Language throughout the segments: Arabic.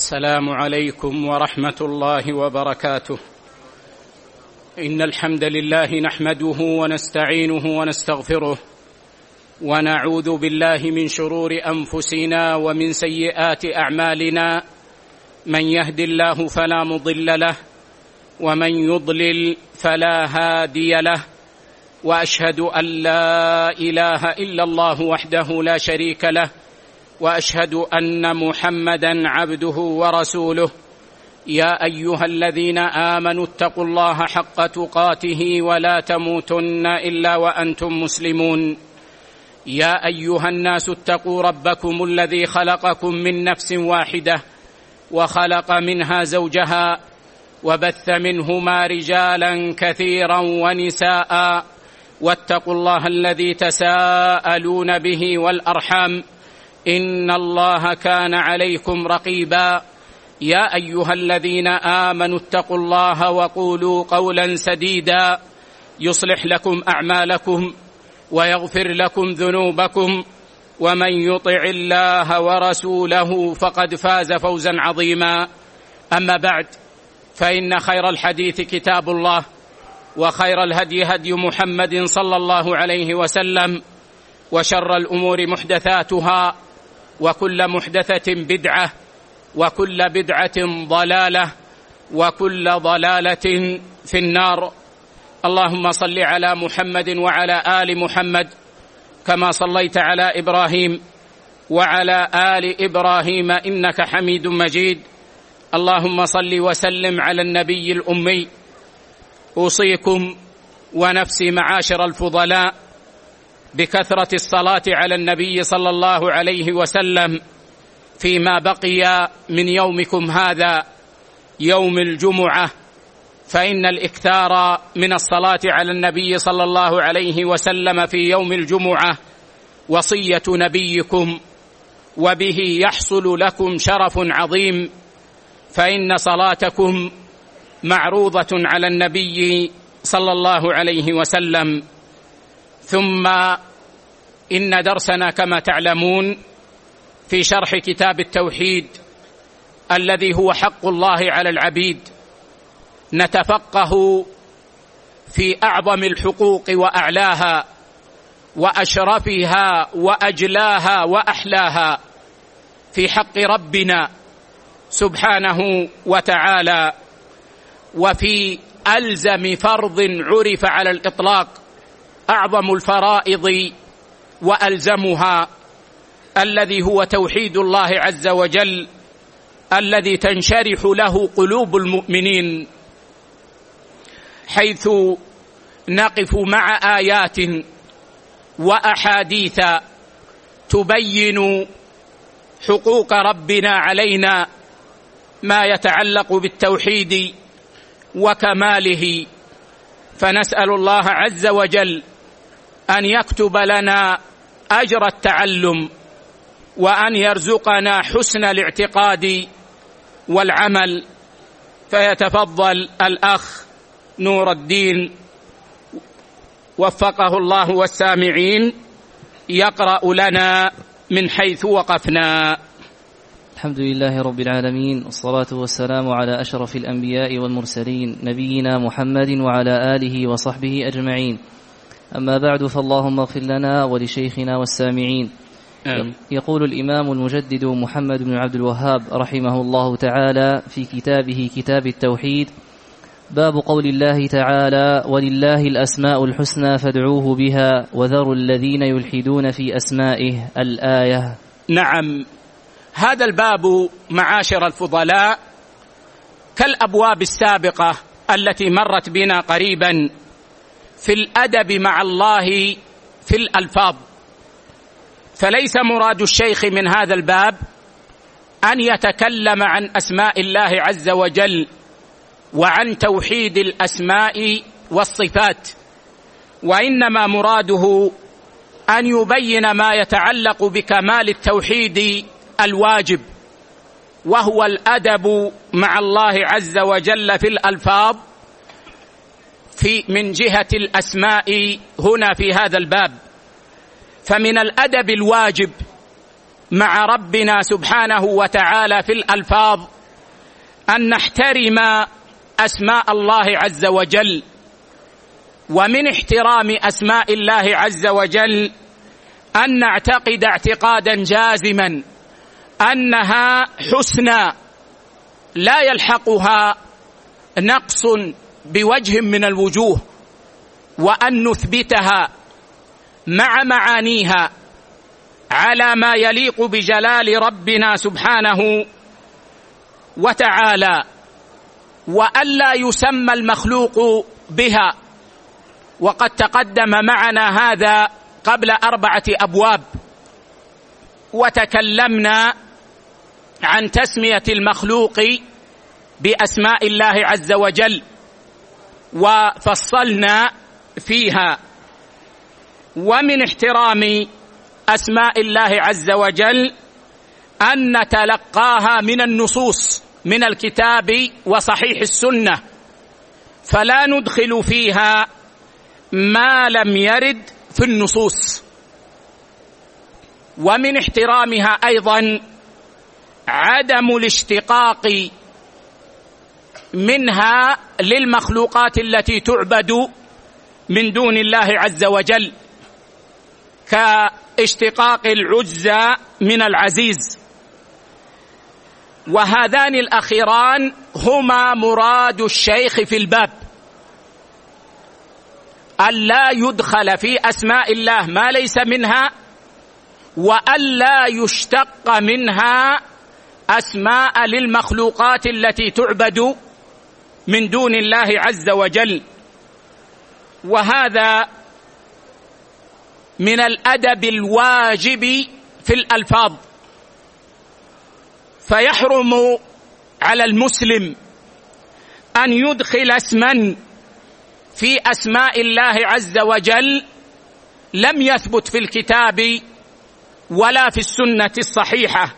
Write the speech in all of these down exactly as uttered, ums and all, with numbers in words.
السلام عليكم ورحمة الله وبركاته. إن الحمد لله نحمده ونستعينه ونستغفره، ونعوذ بالله من شرور أنفسنا ومن سيئات أعمالنا. من يهد الله فلا مضل له، ومن يضلل فلا هادي له، وأشهد أن لا إله إلا الله وحده لا شريك له، وأشهد أن محمدًا عبده ورسوله. يا أيها الذين آمنوا اتقوا الله حق تقاته ولا تموتن إلا وأنتم مسلمون. يا أيها الناس اتقوا ربكم الذي خلقكم من نفس واحدة، وخلق منها زوجها، وبث منهما رجالا كثيرا ونساء، واتقوا الله الذي تساءلون به والأرحام، إن الله كان عليكم رقيبا. يا أيها الذين آمنوا اتقوا الله وقولوا قولا سديدا يصلح لكم أعمالكم ويغفر لكم ذنوبكم، ومن يطع الله ورسوله فقد فاز فوزا عظيما. أما بعد، فإن خير الحديث كتاب الله، وخير الهدي هدي محمد صلى الله عليه وسلم، وشر الأمور محدثاتها، وكل محدثة بدعة، وكل بدعة ضلالة، وكل ضلالة في النار. اللهم صل على محمد وعلى آل محمد كما صليت على إبراهيم وعلى آل إبراهيم إنك حميد مجيد. اللهم صل وسلم على النبي الأمي. أوصيكم ونفسي معاشر الفضلاء بكثرة الصلاة على النبي صلى الله عليه وسلم فيما بقي من يومكم هذا يوم الجمعة، فإن الإكثار من الصلاة على النبي صلى الله عليه وسلم في يوم الجمعة وصية نبيكم، وبه يحصل لكم شرف عظيم، فإن صلاتكم معروضة على النبي صلى الله عليه وسلم. ثم إن درسنا كما تعلمون في شرح كتاب التوحيد الذي هو حق الله على العبيد. نتفقه في أعظم الحقوق وأعلاها وأشرفها وأجلاها وأحلاها في حق ربنا سبحانه وتعالى، وفي ألزم فرض عرف على الإطلاق أعظم الفرائض وألزمها، الذي هو توحيد الله عز وجل، الذي تنشرح له قلوب المؤمنين، حيث نقف مع آيات وأحاديث تبين حقوق ربنا علينا، ما يتعلق بالتوحيد وكماله. فنسأل الله عز وجل أن يكتب لنا أجر التعلم، وأن يرزقنا حسن الاعتقاد والعمل. فيتفضل الأخ نور الدين وفقه الله والسامعين يقرأ لنا من حيث وقفنا. الحمد لله رب العالمين، والصلاة والسلام على أشرف الأنبياء والمرسلين، نبينا محمد وعلى آله وصحبه أجمعين. أما بعد، فاللهم اغفر لنا ولشيخنا والسامعين. آمين. يقول الإمام المجدد محمد بن عبد الوهاب رحمه الله تعالى في كتابه كتاب التوحيد: باب قول الله تعالى: ولله الأسماء الحسنى فادعوه بها وذروا الذين يلحدون في أسمائه، الآية. نعم، هذا الباب معاشر الفضلاء كالأبواب السابقة التي مرت بنا قريبا في الأدب مع الله في الألفاظ. فليس مراد الشيخ من هذا الباب أن يتكلم عن أسماء الله عز وجل وعن توحيد الأسماء والصفات، وإنما مراده أن يبين ما يتعلق بكمال التوحيد الواجب، وهو الأدب مع الله عز وجل في الألفاظ في من جهة الأسماء هنا في هذا الباب. فمن الأدب الواجب مع ربنا سبحانه وتعالى في الألفاظ أن نحترم أسماء الله عز وجل، ومن احترام أسماء الله عز وجل أن نعتقد اعتقادا جازما أنها حسنى لا يلحقها نقص بوجه من الوجوه، وأن نثبتها مع معانيها على ما يليق بجلال ربنا سبحانه وتعالى، وألا يسمى المخلوق بها. وقد تقدم معنا هذا قبل أربعة أبواب، وتكلمنا عن تسمية المخلوق بأسماء الله عز وجل وفصلنا فيها. ومن احترام أسماء الله عز وجل أن نتلقاها من النصوص من الكتاب وصحيح السنة، فلا ندخل فيها ما لم يرد في النصوص. ومن احترامها أيضا عدم الاشتقاق منها للمخلوقات التي تعبد من دون الله عز وجل، كاشتقاق العزى من العزيز. وهذان الأخيران هما مراد الشيخ في الباب، ألا يدخل في أسماء الله ما ليس منها، وألا يشتق منها أسماء للمخلوقات التي تعبد من دون الله عز وجل. وهذا من الأدب الواجب في الألفاظ، فيحرم على المسلم أن يدخل اسما في أسماء الله عز وجل لم يثبت في الكتاب ولا في السنة الصحيحة.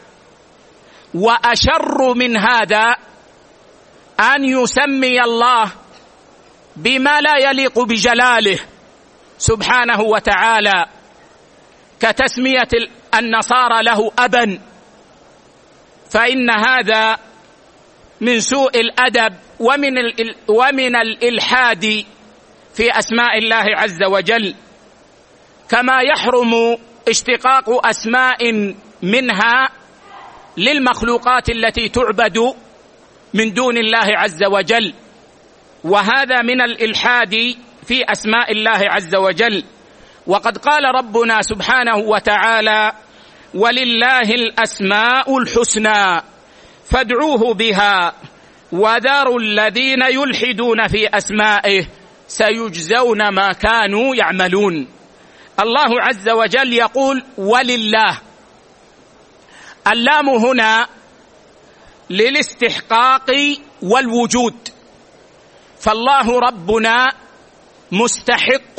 وأشر من هذا أن يسمي الله بما لا يليق بجلاله سبحانه وتعالى، كتسمية النصارى له أبا، فإن هذا من سوء الأدب ومن ومن الإلحاد في أسماء الله عز وجل. كما يحرم اشتقاق أسماء منها للمخلوقات التي تعبد من دون الله عز وجل، وهذا من الإلحاد في أسماء الله عز وجل. وقد قال ربنا سبحانه وتعالى: ولله الأسماء الحسنى فادعوه بها وذروا الذين يلحدون في أسمائه سيجزون ما كانوا يعملون. الله عز وجل يقول ولله، اللام هنا للاستحقاق والوجود، فالله ربنا مستحق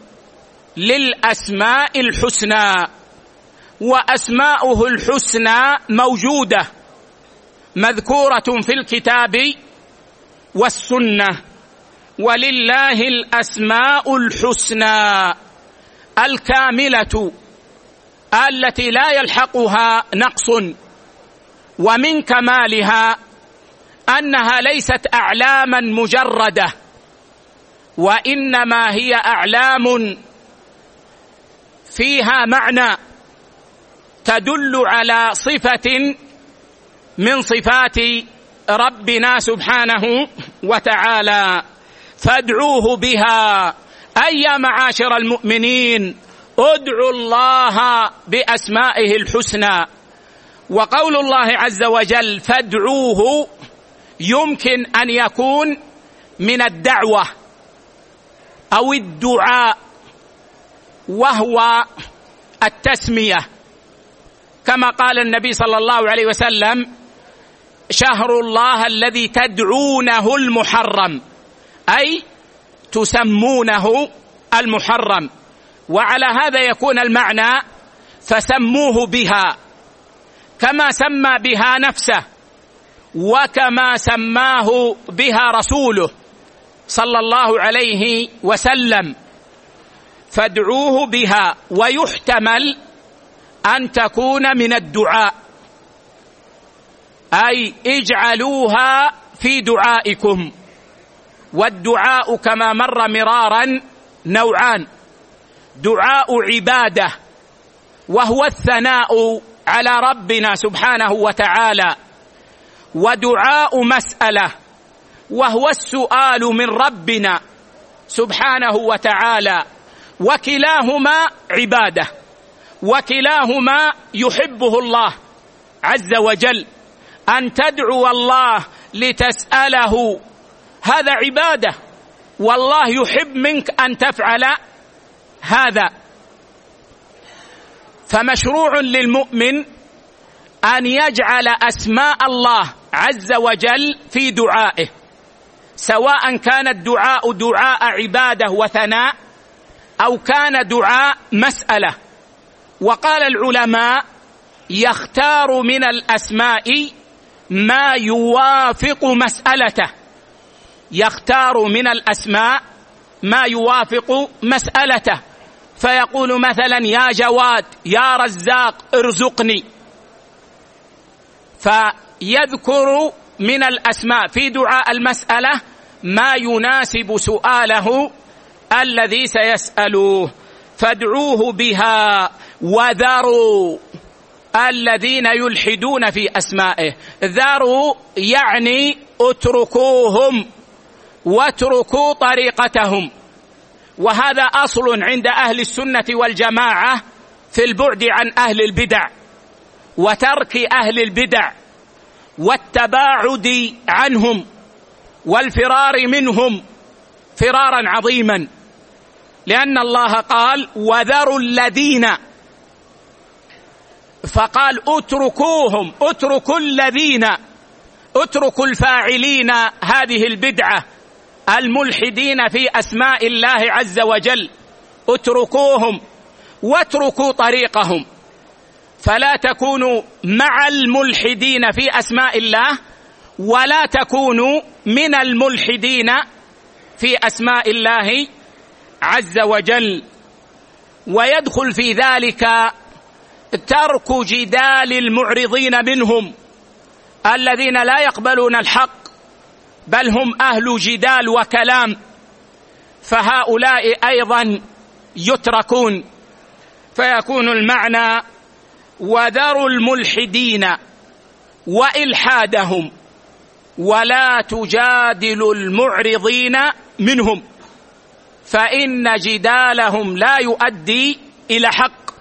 للأسماء الحسنى، وأسماؤه الحسنى موجودة مذكورة في الكتاب والسنة. ولله الأسماء الحسنى الكاملة التي لا يلحقها نقص. ومن كمالها أنها ليست أعلاما مجردة، وإنما هي أعلام فيها معنى تدل على صفة من صفات ربنا سبحانه وتعالى. فادعوه بها، أي يا معاشر المؤمنين ادعوا الله بأسمائه الحسنى. وقول الله عز وجل فادعوه يمكن أن يكون من الدعوة أو الدعاء، وهو التسمية، كما قال النبي صلى الله عليه وسلم: شهر الله الذي تدعونه المحرم، أي تسمونه المحرم. وعلى هذا يكون المعنى فسموه بها، كما سمى بها نفسه وكما سماه بها رسوله صلى الله عليه وسلم. فادعوه بها، ويحتمل أن تكون من الدعاء. أي اجعلوها في دعائكم. والدعاء كما مر مرارا نوعان: دعاء عبادة وهو الثناء على ربنا سبحانه وتعالى، ودعاء مسألة وهو السؤال من ربنا سبحانه وتعالى، وكلاهما عبادة، وكلاهما يحبه الله عز وجل. أن تدعو الله لتسأله هذا عبادة، والله يحب منك أن تفعل هذا. فمشروع للمؤمن أن يجعل أسماء الله عز وجل في دعائه، سواء كان الدعاء دعاء عبادة وثناء أو كان دعاء مسألة. وقال العلماء: يختار من الأسماء ما يوافق مسألته، يختار من الأسماء ما يوافق مسألته، فيقول مثلا: يا جواد، يا رزاق، ارزقني. فيذكر من الأسماء في دعاء المسألة ما يناسب سؤاله الذي سيسأله. فادعوه بها وذروا الذين يلحدون في أسمائه. ذروا يعني اتركوهم واتركوا طريقتهم. وهذا أصل عند أهل السنة والجماعة في البعد عن أهل البدع وترك أهل البدع والتباعد عنهم والفرار منهم فرارا عظيما، لأن الله قال: وذروا الذين، فقال: اتركوهم، اتركوا الذين، اتركوا الفاعلين هذه البدعة الملحدين في أسماء الله عز وجل، اتركوهم واتركوا طريقهم. فلا تكونوا مع الملحدين في أسماء الله ولا تكونوا من الملحدين في أسماء الله عز وجل. ويدخل في ذلك ترك جدال المعرضين منهم الذين لا يقبلون الحق بل هم أهل جدال وكلام، فهؤلاء أيضا يتركون. فيكون المعنى: وذروا الملحدين وإلحادهم ولا تجادلوا المعرضين منهم، فإن جدالهم لا يؤدي إلى حق.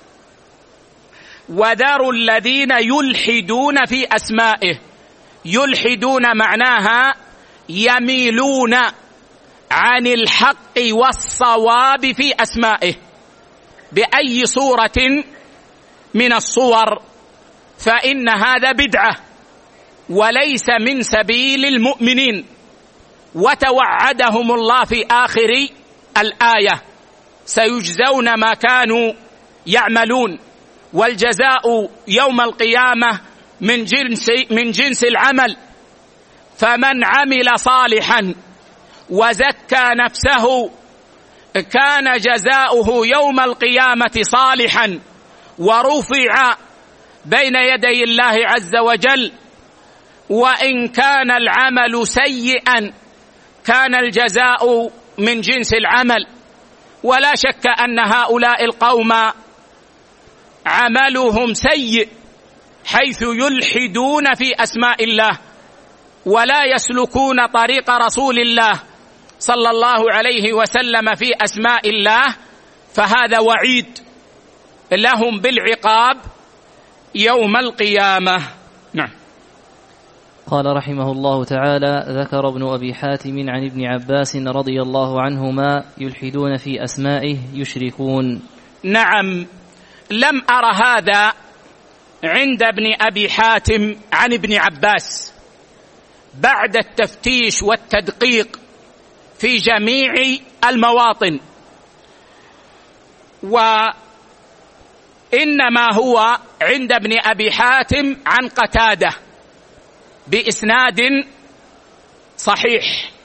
وذروا الذين يلحدون في أسمائه. يلحدون معناها يميلون عن الحق والصواب في أسمائه بأي صورة من الصور، فإن هذا بدعة وليس من سبيل المؤمنين. وتوعدهم الله في آخر الآية: سيجزون ما كانوا يعملون، والجزاء يوم القيامة من جنس من جنس العمل. فمن عمل صالحا وزكى نفسه كان جزاؤه يوم القيامة صالحا، ورفع بين يدي الله عز وجل. وإن كان العمل سيئا كان الجزاء من جنس العمل. ولا شك أن هؤلاء القوم عملهم سيء، حيث يلحدون في أسماء الله ولا يسلكون طريق رسول الله صلى الله عليه وسلم في أسماء الله، فهذا وعيد لهم بالعقاب يوم القيامة. نعم. قال رحمه الله تعالى: ذكر ابن أبي حاتم عن ابن عباس رضي الله عنهما: يلحدون في أسمائه يشركون. نعم، لم أر هذا عند ابن أبي حاتم عن ابن عباس بعد التفتيش والتدقيق في جميع المواطن، وإنما هو عند ابن أبي حاتم عن قتادة بإسناد صحيح،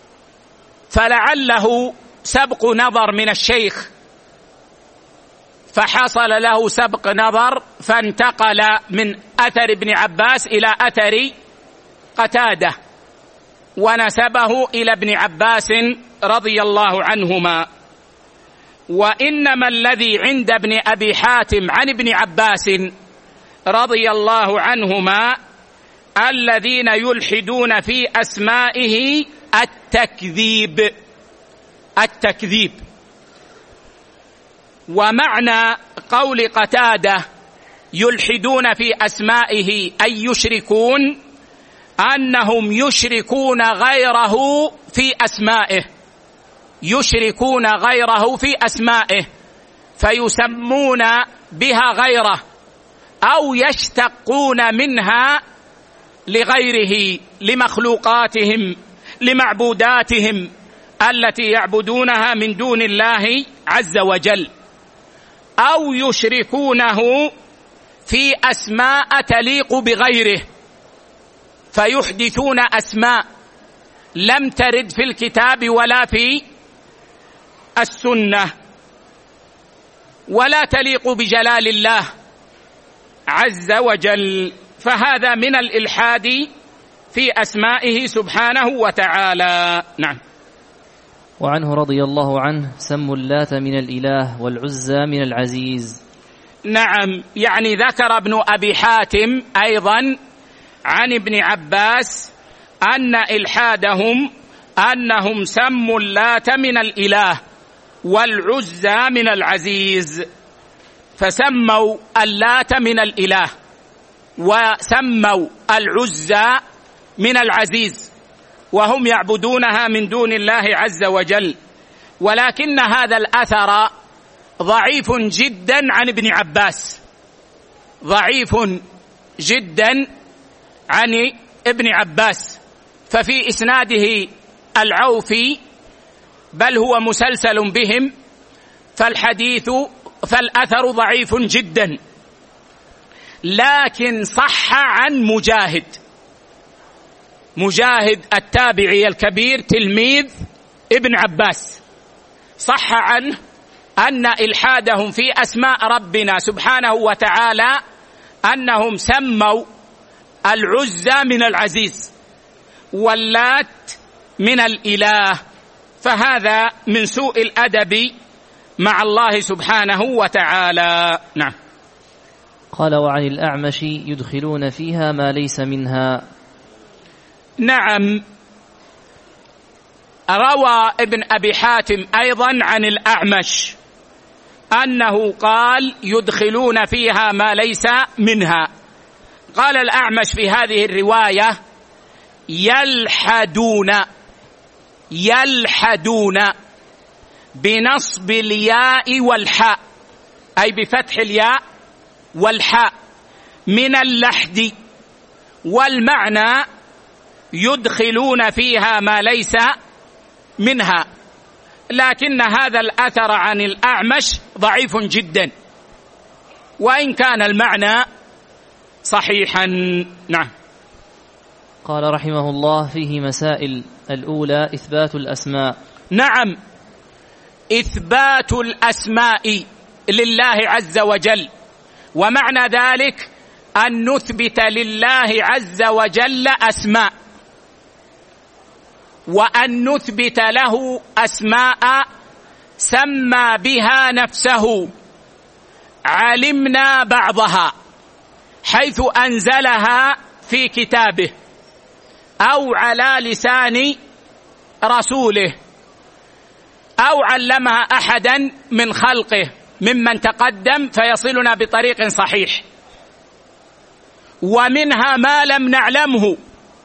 فلعله سبق نظر من الشيخ فحصل له سبق نظر فانتقل من أثر ابن عباس إلى أثر قتادة ونسبه إلى ابن عباس رضي الله عنهما. وإنما الذي عند ابن أبي حاتم عن ابن عباس رضي الله عنهما الذين يلحدون في أسمائه التكذيب التكذيب ومعنى قول قتادة يلحدون في أسمائه أي يشركون أنهم يشركون غيره في أسمائه يشركون غيره في أسمائه فيسمون بها غيره أو يشتقون منها لغيره لمخلوقاتهم لمعبوداتهم التي يعبدونها من دون الله عز وجل، أو يشركونه في أسماء تليق بغيره فيحدثون أسماء لم ترد في الكتاب ولا في السنة ولا تليق بجلال الله عز وجل، فهذا من الإلحاد في أسمائه سبحانه وتعالى. نعم. وعنه رضي الله عنه سموا اللات من الإله والعزى من العزيز. نعم، يعني ذكر ابن أبي حاتم أيضا عن ابن عباس أن إلحادهم أنهم سموا اللات من الإله والعزى من العزيز، فسموا اللات من الإله وسموا العزى من العزيز وهم يعبدونها من دون الله عز وجل. ولكن هذا الأثر ضعيف جدا عن ابن عباس ضعيف جدا عن ابن عباس ففي إسناده العوفي بل هو مسلسل بهم، فالحديث فالأثر ضعيف جدا. لكن صح عن مجاهد مجاهد التابعي الكبير تلميذ ابن عباس، صح عنه أن إلحادهم في أسماء ربنا سبحانه وتعالى أنهم سموا العزى من العزيز واللات من الإله، فهذا من سوء الأدب مع الله سبحانه وتعالى. نعم. قال وعن الأعمش يدخلون فيها ما ليس منها. نعم، روى ابن أبي حاتم أيضا عن الأعمش أنه قال يدخلون فيها ما ليس منها. قال الأعمش في هذه الرواية يلحدون يلحدون بنصب الياء والحاء، أي بفتح الياء والحاء من اللحد، والمعنى يدخلون فيها ما ليس منها. لكن هذا الأثر عن الأعمش ضعيف جدا وإن كان المعنى صحيحا. نعم. قال رحمه الله فيه مسائل. الأولى إثبات الأسماء. نعم، إثبات الأسماء لله عز وجل، ومعنى ذلك أن نثبت لله عز وجل أسماء وأن نثبت له أسماء سمى بها نفسه علمنا بعضها حيث أنزلها في كتابه أو على لسان رسوله أو علمها أحدا من خلقه ممن تقدم فيصلنا بطريق صحيح، ومنها ما لم نعلمه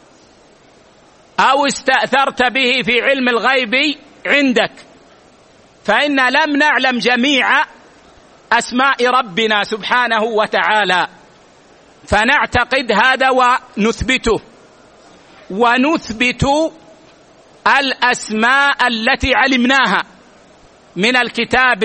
أو استأثرت به في علم الغيب عندك، فإن لم نعلم جميع أسماء ربنا سبحانه وتعالى، فنعتقد هذا ونثبته، ونثبت الأسماء التي علمناها من الكتاب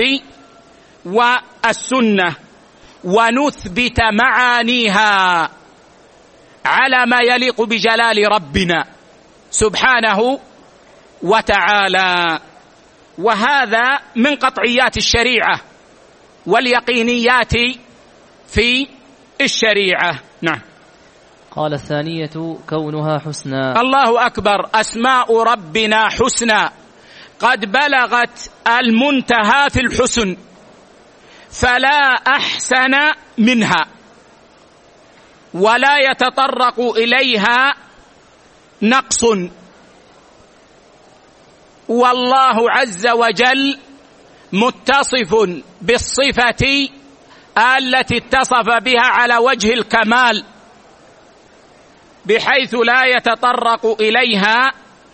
والسنة، ونثبت معانيها على ما يليق بجلال ربنا سبحانه وتعالى. وهذا من قطعيات الشريعة واليقينيات في الشريعة. نعم. قال الثانية كونها حسنى. الله أكبر، أسماء ربنا حسنى قد بلغت المنتهى في الحسن، فلا أحسن منها ولا يتطرق إليها نقص. والله عز وجل متصف بالصفة التي اتصف بها على وجه الكمال، بحيث لا يتطرق إليها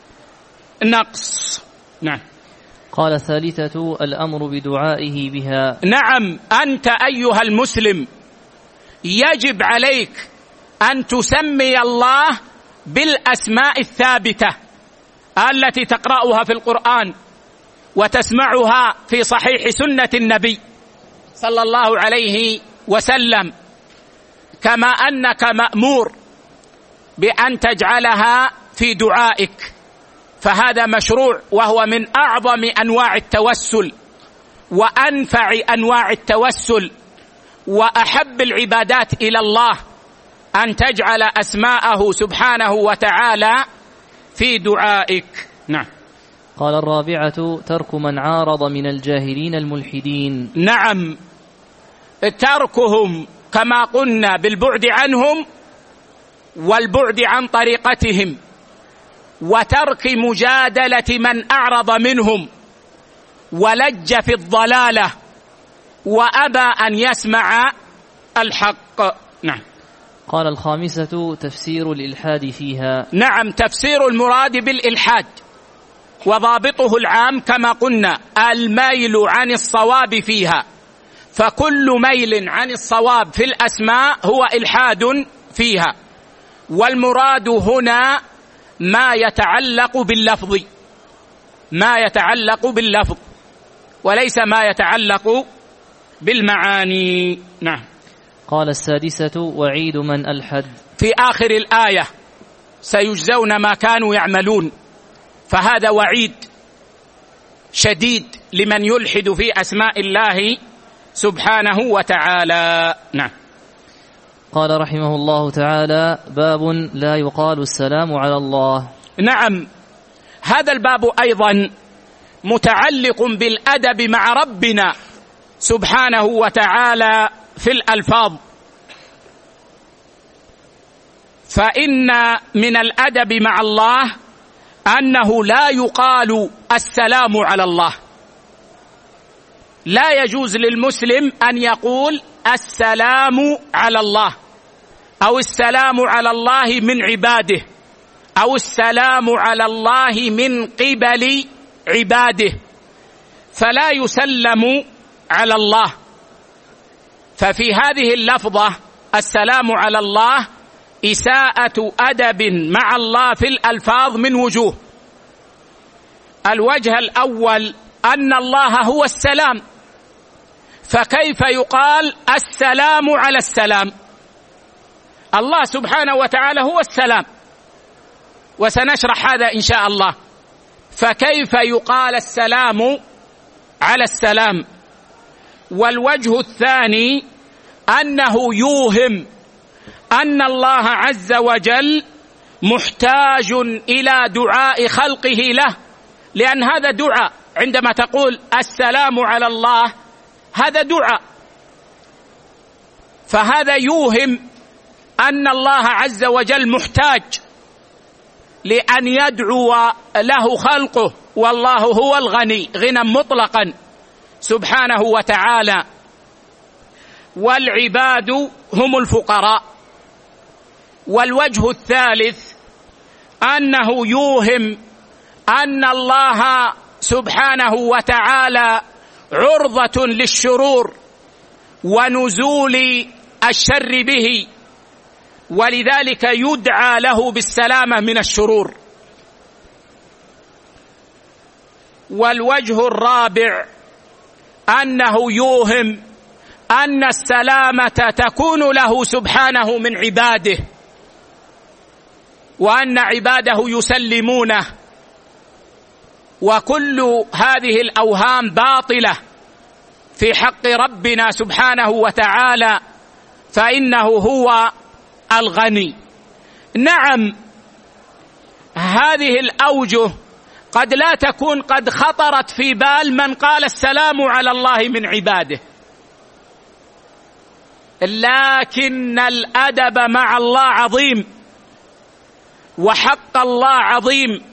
نقص. نعم. قال الثالثة الأمر بدعائه بها. نعم، أنت أيها المسلم يجب عليك أن تسمي الله بالأسماء الثابتة التي تقرأها في القرآن وتسمعها في صحيح سنة النبي صلى الله عليه وسلم، كما أنك مأمور بأن تجعلها في دعائك، فهذا مشروع، وهو من أعظم أنواع التوسل وأنفع أنواع التوسل وأحب العبادات إلى الله أن تجعل أسماءه سبحانه وتعالى في دعائك. نعم. قال الرابعة ترك من عارض من الجاهلين الملحدين. نعم، تركهم كما قلنا بالبعد عنهم والبعد عن طريقتهم، وترك مجادلة من أعرض منهم ولج في الضلالة وأبى أن يسمع الحق. نعم. قال الخامسة تفسير الإلحاد فيها. نعم، تفسير المراد بالإلحاد وضابطه العام كما قلنا الميل عن الصواب فيها، فكل ميل عن الصواب في الأسماء هو إلحاد فيها، والمراد هنا ما يتعلق باللفظ، ما يتعلق باللفظ وليس ما يتعلق بالمعاني. نعم. قال السادسة وعيد من ألحد. في آخر الآية سيجزون ما كانوا يعملون، فهذا وعيد شديد لمن يلحد في أسماء الله سبحانه وتعالى. نعم. قال رحمه الله تعالى باب لا يقال السلام على الله. نعم، هذا الباب أيضا متعلق بالأدب مع ربنا سبحانه وتعالى في الألفاظ، فإن من الأدب مع الله أنه لا يقال السلام على الله، لا يجوز للمسلم أن يقول السلام على الله أو السلام على الله من عباده أو السلام على الله من قبل عباده، فلا يسلم على الله. ففي هذه اللفظة السلام على الله إساءة أدب مع الله في الألفاظ من وجوه. الوجه الأول أن الله هو السلام، فكيف يقال السلام على السلام؟ الله سبحانه وتعالى هو السلام، وسنشرح هذا إن شاء الله، فكيف يقال السلام على السلام؟ والوجه الثاني أنه يوهم أن الله عز وجل محتاج إلى دعاء خلقه له، لأن هذا دعاء، عندما تقول السلام على الله هذا دعاء، فهذا يوهم أن الله عز وجل محتاج لأن يدعو له خلقه، والله هو الغني غنى مطلقا سبحانه وتعالى، والعباد هم الفقراء. والوجه الثالث أنه يوهم أن الله سبحانه وتعالى عرضة للشرور ونزول الشر به، ولذلك يدعى له بالسلامة من الشرور. والوجه الرابع أنه يوهم أن السلامة تكون له سبحانه من عباده، وأن عباده يسلمونه، وكل هذه الأوهام باطلة في حق ربنا سبحانه وتعالى فإنه هو الغني. نعم، هذه الأوجه قد لا تكون قد خطرت في بال من قال السلام على الله من عباده، لكن الأدب مع الله عظيم وحق الله عظيم،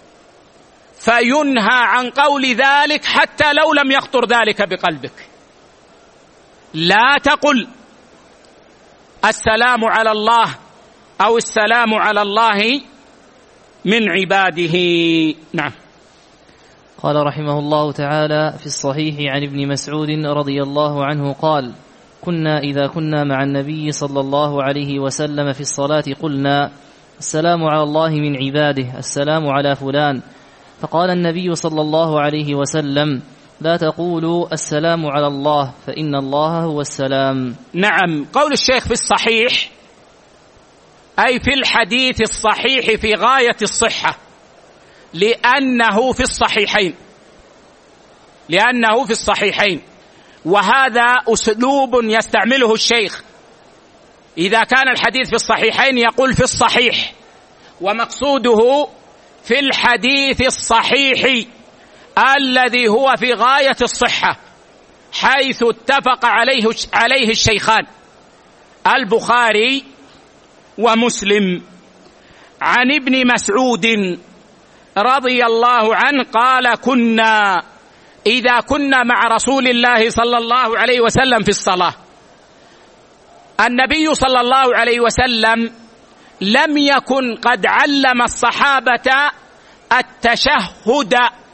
فينهى عن قول ذلك حتى لو لم يخطر ذلك بقلبك. لا تقل السلام على الله أو السلام على الله من عباده. نعم. قال رحمه الله تعالى في الصحيح عن ابن مسعود رضي الله عنه قال: كنا إذا كنا مع النبي صلى الله عليه وسلم في الصلاة قلنا: السلام على الله من عباده، السلام على فلان. فقال النبي صلى الله عليه وسلم: لا تقولوا السلام على الله، فإن الله هو السلام. نعم، قول الشيخ في الصحيح أي في الحديث الصحيح في غاية الصحة، لأنه في الصحيحين لأنه في الصحيحين وهذا أسلوب يستعمله الشيخ. إذا كان الحديث في الصحيحين يقول في الصحيح، ومقصوده في الحديث الصحيح الذي هو في غاية الصحة، حيث اتفق عليه عليه الشيخان البخاري ومسلم. عن ابن مسعود رضي الله عنه قال: كنا إذا كنا مع رسول الله صلى الله عليه وسلم في الصلاة. النبي صلى الله عليه وسلم لم يكن قد علم الصحابة التشهد،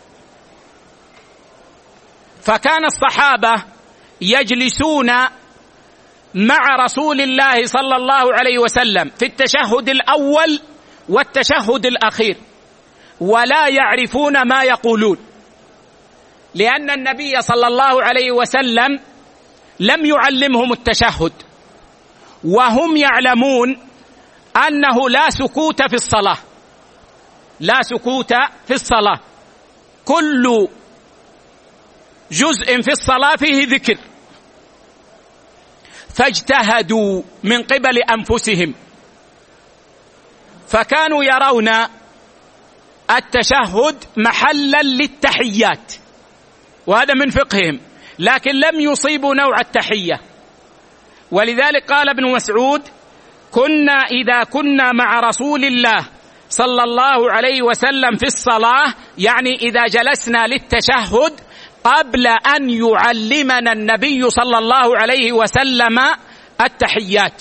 فكان الصحابة يجلسون مع رسول الله صلى الله عليه وسلم في التشهد الأول والتشهد الأخير ولا يعرفون ما يقولون، لأن النبي صلى الله عليه وسلم لم يعلمهم التشهد، وهم يعلمون أنه لا سكوت في الصلاة، لا سكوت في الصلاة، كل جزء في الصلاة فيه ذكر، فاجتهدوا من قبل أنفسهم، فكانوا يرون التشهد محلا للتحيات، وهذا من فقههم، لكن لم يصيبوا نوع التحية. ولذلك قال ابن مسعود: كنا إذا كنا مع رسول الله صلى الله عليه وسلم في الصلاة، يعني إذا جلسنا للتشهد قبل أن يعلمنا النبي صلى الله عليه وسلم التحيات،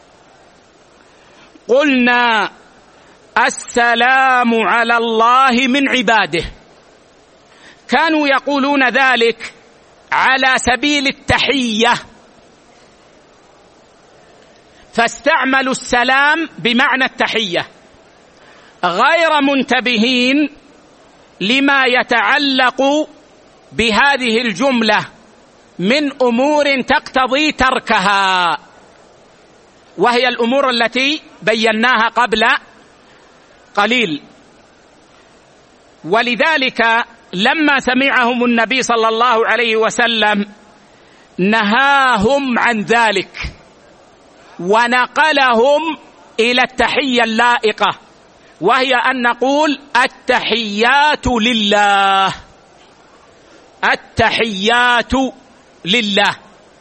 قلنا: السلام على الله من عباده. كانوا يقولون ذلك على سبيل التحية، فاستعملوا السلام بمعنى التحية، غير منتبهين لما يتعلق بهذه الجملة من أمور تقتضي تركها، وهي الأمور التي بيناها قبل قليل. ولذلك لما سمعهم النبي صلى الله عليه وسلم نهاهم عن ذلك ونقلهم إلى التحية اللائقة، وهي أن نقول: التحيات لله، التحيات لله.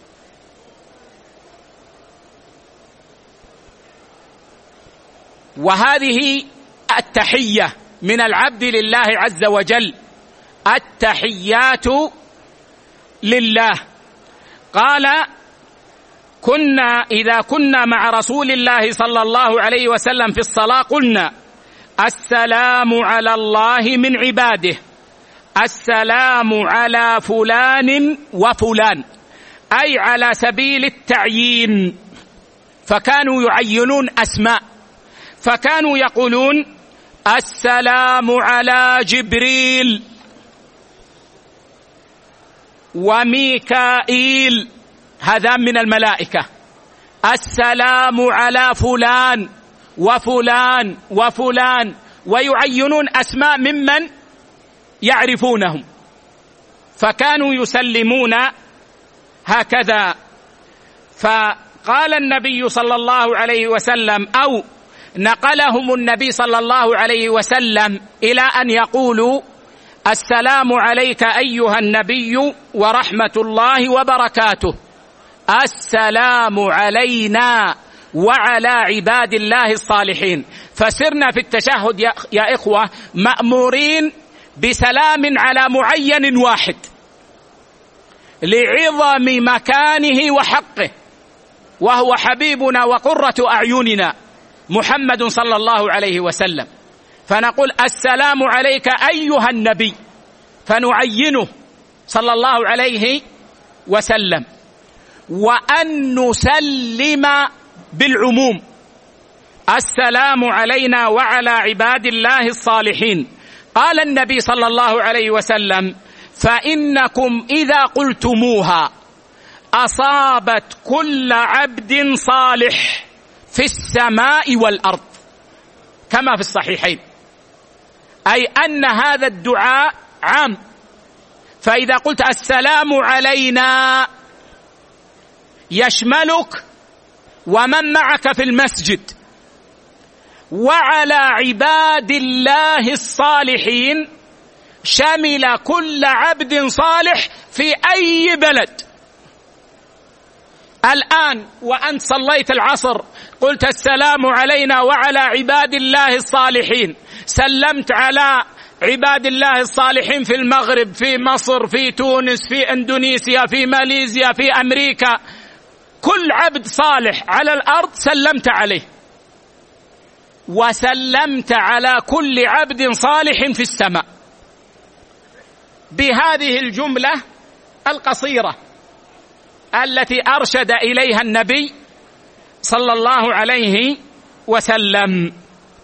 وهذه التحية من العبد لله عز وجل، التحيات لله. قال: كنا إذا كنا مع رسول الله صلى الله عليه وسلم في الصلاة قلنا: السلام على الله من عباده، السلام على فلان وفلان، أي على سبيل التعيين، فكانوا يعينون أسماء، فكانوا يقولون: السلام على جبريل وميكائيل، هذا من الملائكة، السلام على فلان وفلان وفلان، ويعينون أسماء ممن يعرفونهم، فكانوا يسلمون هكذا. فقال النبي صلى الله عليه وسلم أو نقلهم النبي صلى الله عليه وسلم إلى أن يقولوا: السلام عليك أيها النبي ورحمة الله وبركاته. السلام علينا وعلى عباد الله الصالحين. فسرنا في التشهد يا إخوة مأمورين بسلام على معين واحد لعظم مكانه وحقه، وهو حبيبنا وقرة أعيننا محمد صلى الله عليه وسلم. فنقول: السلام عليك أيها النبي، فنعينه صلى الله عليه وسلم. وأن نسلم بالعموم: السلام علينا وعلى عباد الله الصالحين. قال النبي صلى الله عليه وسلم: فإنكم إذا قلتموها أصابت كل عبد صالح في السماء والأرض، كما في الصحيحين، أي أن هذا الدعاء عام. فإذا قلت السلام علينا يشملك ومن معك في المسجد، وعلى عباد الله الصالحين شمل كل عبد صالح في أي بلد. الآن وأنت صليت العصر قلت: السلام علينا وعلى عباد الله الصالحين، سلمت على عباد الله الصالحين في المغرب، في مصر، في تونس، في إندونيسيا، في ماليزيا، في أمريكا، كل عبد صالح على الأرض سلمت عليه، وسلمت على كل عبد صالح في السماء. بهذه الجملة القصيرة التي أرشد إليها النبي صلى الله عليه وسلم.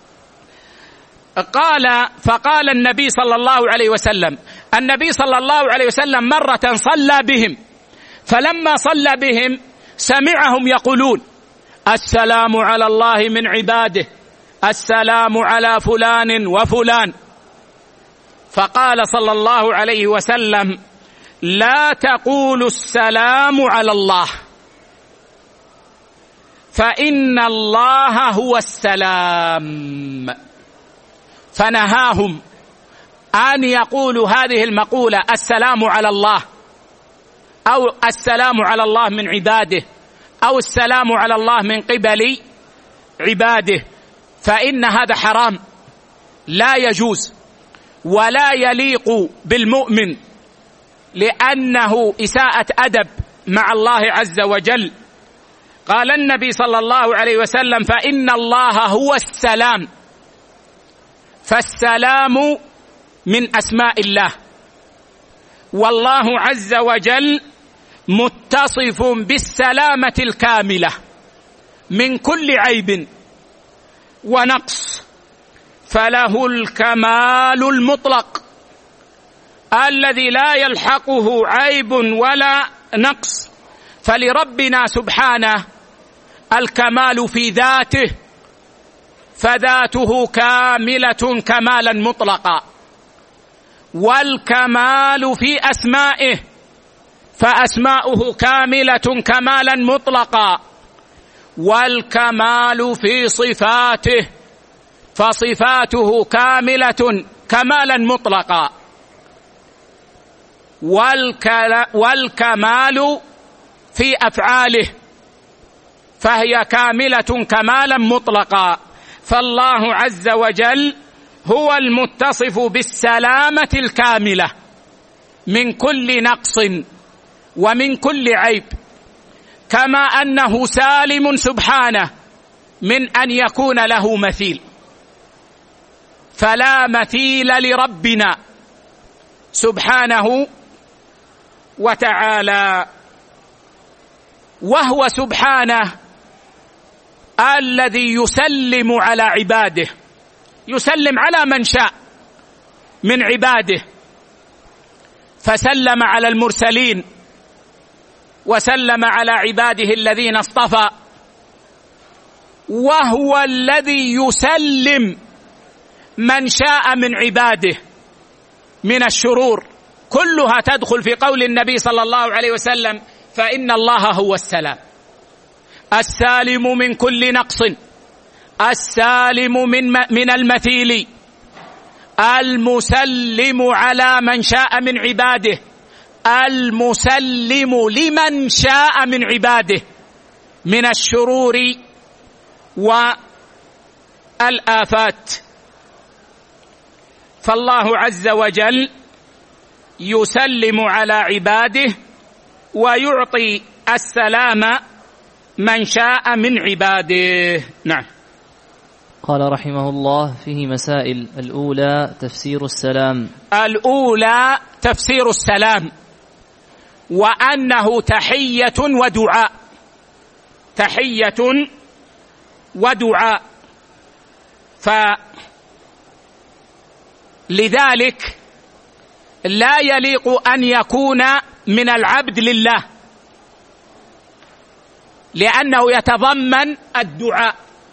قال فقال النبي صلى الله عليه وسلم: النبي صلى الله عليه وسلم مرة صلى بهم، فلما صلى بهم سمعهم يقولون: السلام على الله من عباده، السلام على فلان وفلان. فقال صلى الله عليه وسلم: لا تقولوا السلام على الله، فإن الله هو السلام. فنهاهم أن يقولوا هذه المقولة: السلام على الله، أو السلام على الله من عباده، أو السلام على الله من قبل عباده، فإن هذا حرام لا يجوز ولا يليق بالمؤمن، لأنه إساءة أدب مع الله عز وجل. قال النبي صلى الله عليه وسلم: فإن الله هو السلام، فالسلام من أسماء الله، والله عز وجل متصف بالسلامة الكاملة من كل عيب ونقص، فله الكمال المطلق الذي لا يلحقه عيب ولا نقص. فلربنا سبحانه الكمال في ذاته، فذاته كاملة كمالا مطلقا، والكمال في أسمائه، فأسماؤه كاملة كمالا مطلقا، والكمال في صفاته، فصفاته كاملة كمالا مطلقا، والكمال في أفعاله، فهي كاملة كمالا مطلقا. فالله عز وجل هو المتصف بالسلامة الكاملة من كل نقص ومن كل عيب، كما أنه سالم سبحانه من أن يكون له مثيل، فلا مثيل لربنا سبحانه وتعالى. وهو سبحانه الذي يسلم على عباده، يسلم على من شاء من عباده، فسلم على المرسلين، وسلم على عباده الذين اصطفى، وهو الذي يسلم من شاء من عباده من الشرور، كلها تدخل في قول النبي صلى الله عليه وسلم: فإن الله هو السلام، السالم من كل نقص، السالم من من المثيل، المسلم على من شاء من عباده، المسلم لمن شاء من عباده من الشرور والآفات. فالله عز وجل يسلم على عباده ويعطي السلام من شاء من عباده. نعم. قال رحمه الله: فيه مسائل. الأولى تفسير السلام. الأولى تفسير السلام، وأنه تحية ودعاء، تحية ودعاء. فلذلك لا يليق أن يكون من العبد لله، لأنه يتضمن الدعاء،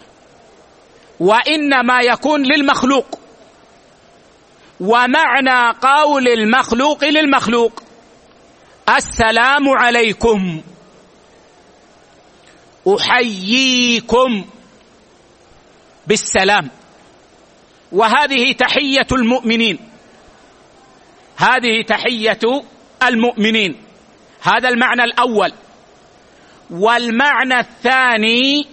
وإنما يكون للمخلوق. ومعنى قول المخلوق للمخلوق: السلام عليكم، أحييكم بالسلام، وهذه تحية المؤمنين، هذه تحية المؤمنين. هذا المعنى الأول. والمعنى الثاني: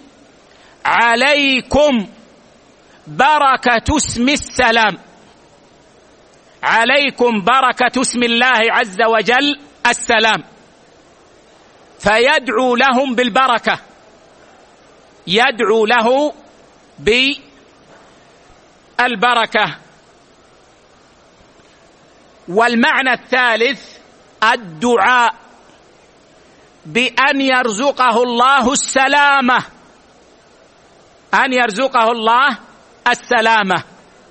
عليكم بركة اسم السلام، عليكم بركة اسم الله عز وجل السلام، فيدعو لهم بالبركة، يدعو له بالبركة. والمعنى الثالث: الدعاء بأن يرزقه الله السلامة، أن يرزقه الله السلامة.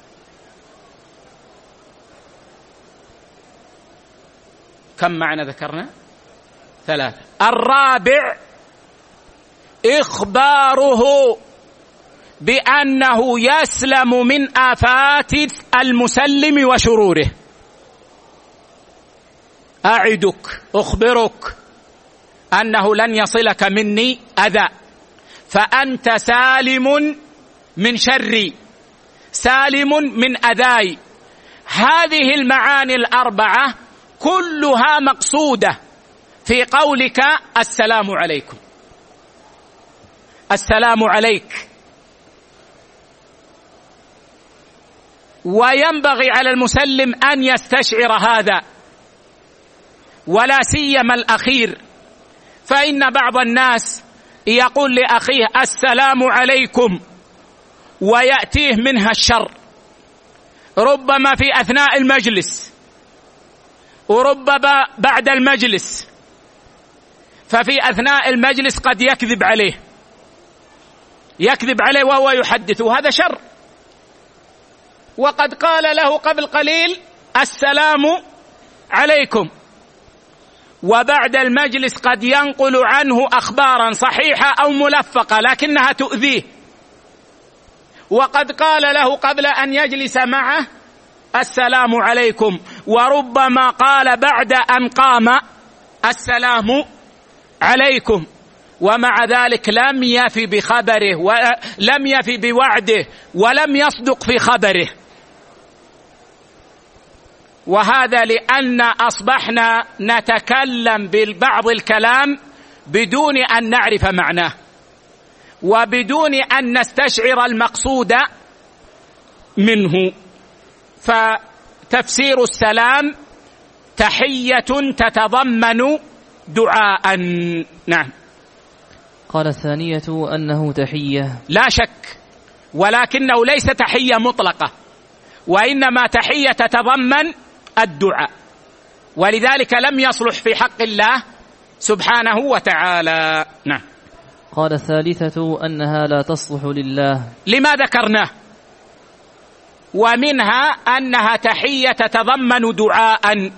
كم معنى ذكرنا؟ ثلاثة. الرابع: إخباره بأنه يسلم من آفات المسلم وشروره. أعدك، أخبرك أنه لن يصلك مني أذى، فأنت سالم من شري، سالم من أذاي. هذه المعاني الأربعة كلها مقصودة في قولك السلام عليكم، السلام عليك. وينبغي على المسلم أن يستشعر هذا، ولا سيما الأخير، فإن بعض الناس يقول لأخيه السلام عليكم ويأتيه منها الشر، ربما في أثناء المجلس وربما بعد المجلس، ففي أثناء المجلس قد يكذب عليه، يكذب عليه وهو يحدث، وهذا شر. وقد قال له قبل قليل السلام عليكم، وبعد المجلس قد ينقل عنه أخبارا صحيحة أو ملفقة لكنها تؤذيه، وقد قال له قبل أن يجلس معه السلام عليكم، وربما قال بعد أن قام السلام عليكم، ومع ذلك لم يفي بخبره ولم يفي بوعده ولم يصدق في خبره. وهذا لأن أصبحنا نتكلم ببعض الكلام بدون أن نعرف معناه، وبدون أن نستشعر المقصود منه. فتفسير السلام تحية تتضمن دعاء. نعم. قال الثانية أنه تحية، لا شك، ولكنه ليس تحية مطلقة، وإنما تحية تتضمن الدعاء، ولذلك لم يصلح في حق الله سبحانه وتعالى. نعم. قال الثالثة أنها لا تصلح لله، لما ذكرناه، ومنها أنها تحية تتضمن دعاء،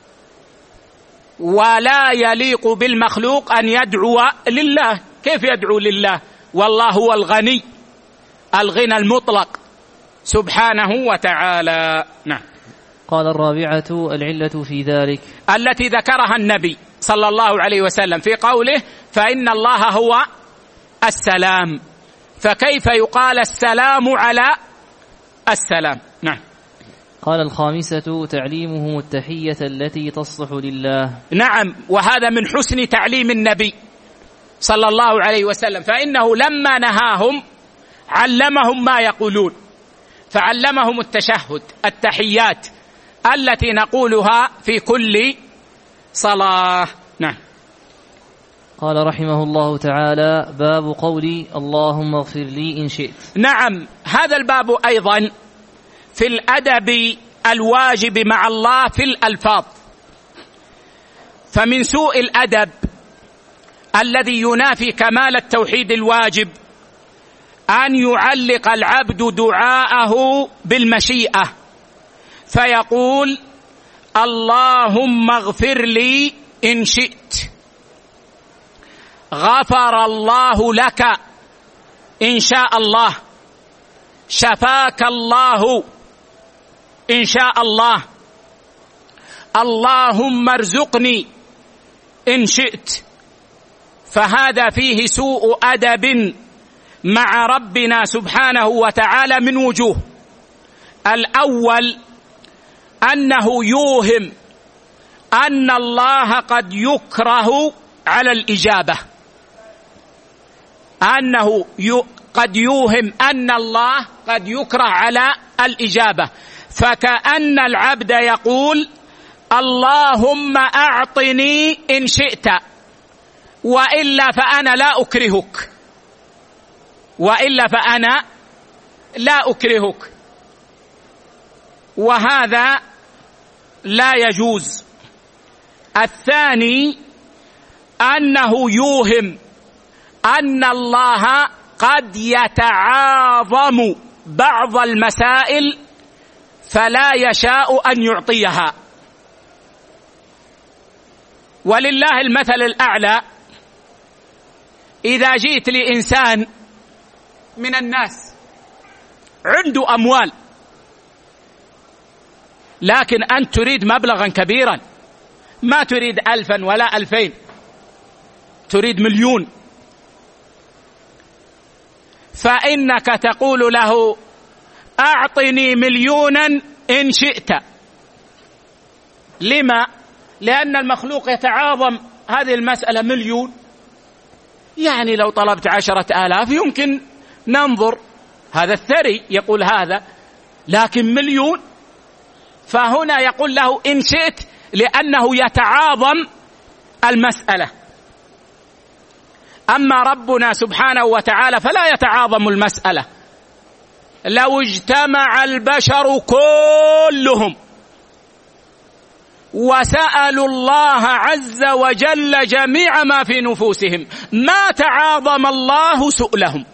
ولا يليق بالمخلوق أن يدعو لله. كيف يدعو لله والله هو الغني الغنى المطلق سبحانه وتعالى؟ نعم. قال الرابعة العلة في ذلك، التي ذكرها النبي صلى الله عليه وسلم في قوله فإن الله هو السلام، فكيف يقال السلام على السلام؟ نعم. قال الخامسة تعليمهم التحية التي تصلح لله. نعم، وهذا من حسن تعليم النبي صلى الله عليه وسلم، فإنه لما نهاهم علمهم ما يقولون، فعلمهم التشهد، التحيات التي نقولها في كل صلاة. نعم. قال رحمه الله تعالى باب قولي اللهم اغفر لي إن شئت. نعم، هذا الباب أيضا في الأدب الواجب مع الله في الألفاظ. فمن سوء الأدب الذي ينافي كمال التوحيد الواجب أن يعلق العبد دعاءه بالمشيئة، فيقول اللهم اغفر لي إن شئت، غفر الله لك إن شاء الله، شفاك الله إن شاء الله، اللهم ارزقني إن شئت. فهذا فيه سوء أدب مع ربنا سبحانه وتعالى من وجوه. الأول أنه يوهم أن الله قد يكره على الإجابة، أنه قد يوهم أن الله قد يكره على الإجابة، فكأن العبد يقول اللهم أعطني إن شئت وإلا فأنا لا أكرهك، وإلا فأنا لا أكرهك، وهذا لا يجوز. الثاني أنه يوهم أن الله قد يتعاظم بعض المسائل فلا يشاء أن يعطيها. ولله المثل الأعلى، إذا جئت لإنسان من الناس عنده أموال لكن أنت تريد مبلغا كبيرا، ما تريد ألفا ولا ألفين، تريد مليون، فإنك تقول له أعطني مليونا إن شئت. لما؟ لأن المخلوق يتعاظم هذه المسألة مليون، يعني لو طلبت عشرة آلاف يمكن ننظر، هذا الثري يقول هذا، لكن مليون، فهنا يقول له إن شئت لأنه يتعاظم المسألة. أما ربنا سبحانه وتعالى فلا يتعاظم المسألة. لو اجتمع البشر كلهم وسألوا الله عز وجل جميع ما في نفوسهم ما تعاظم الله سؤلهم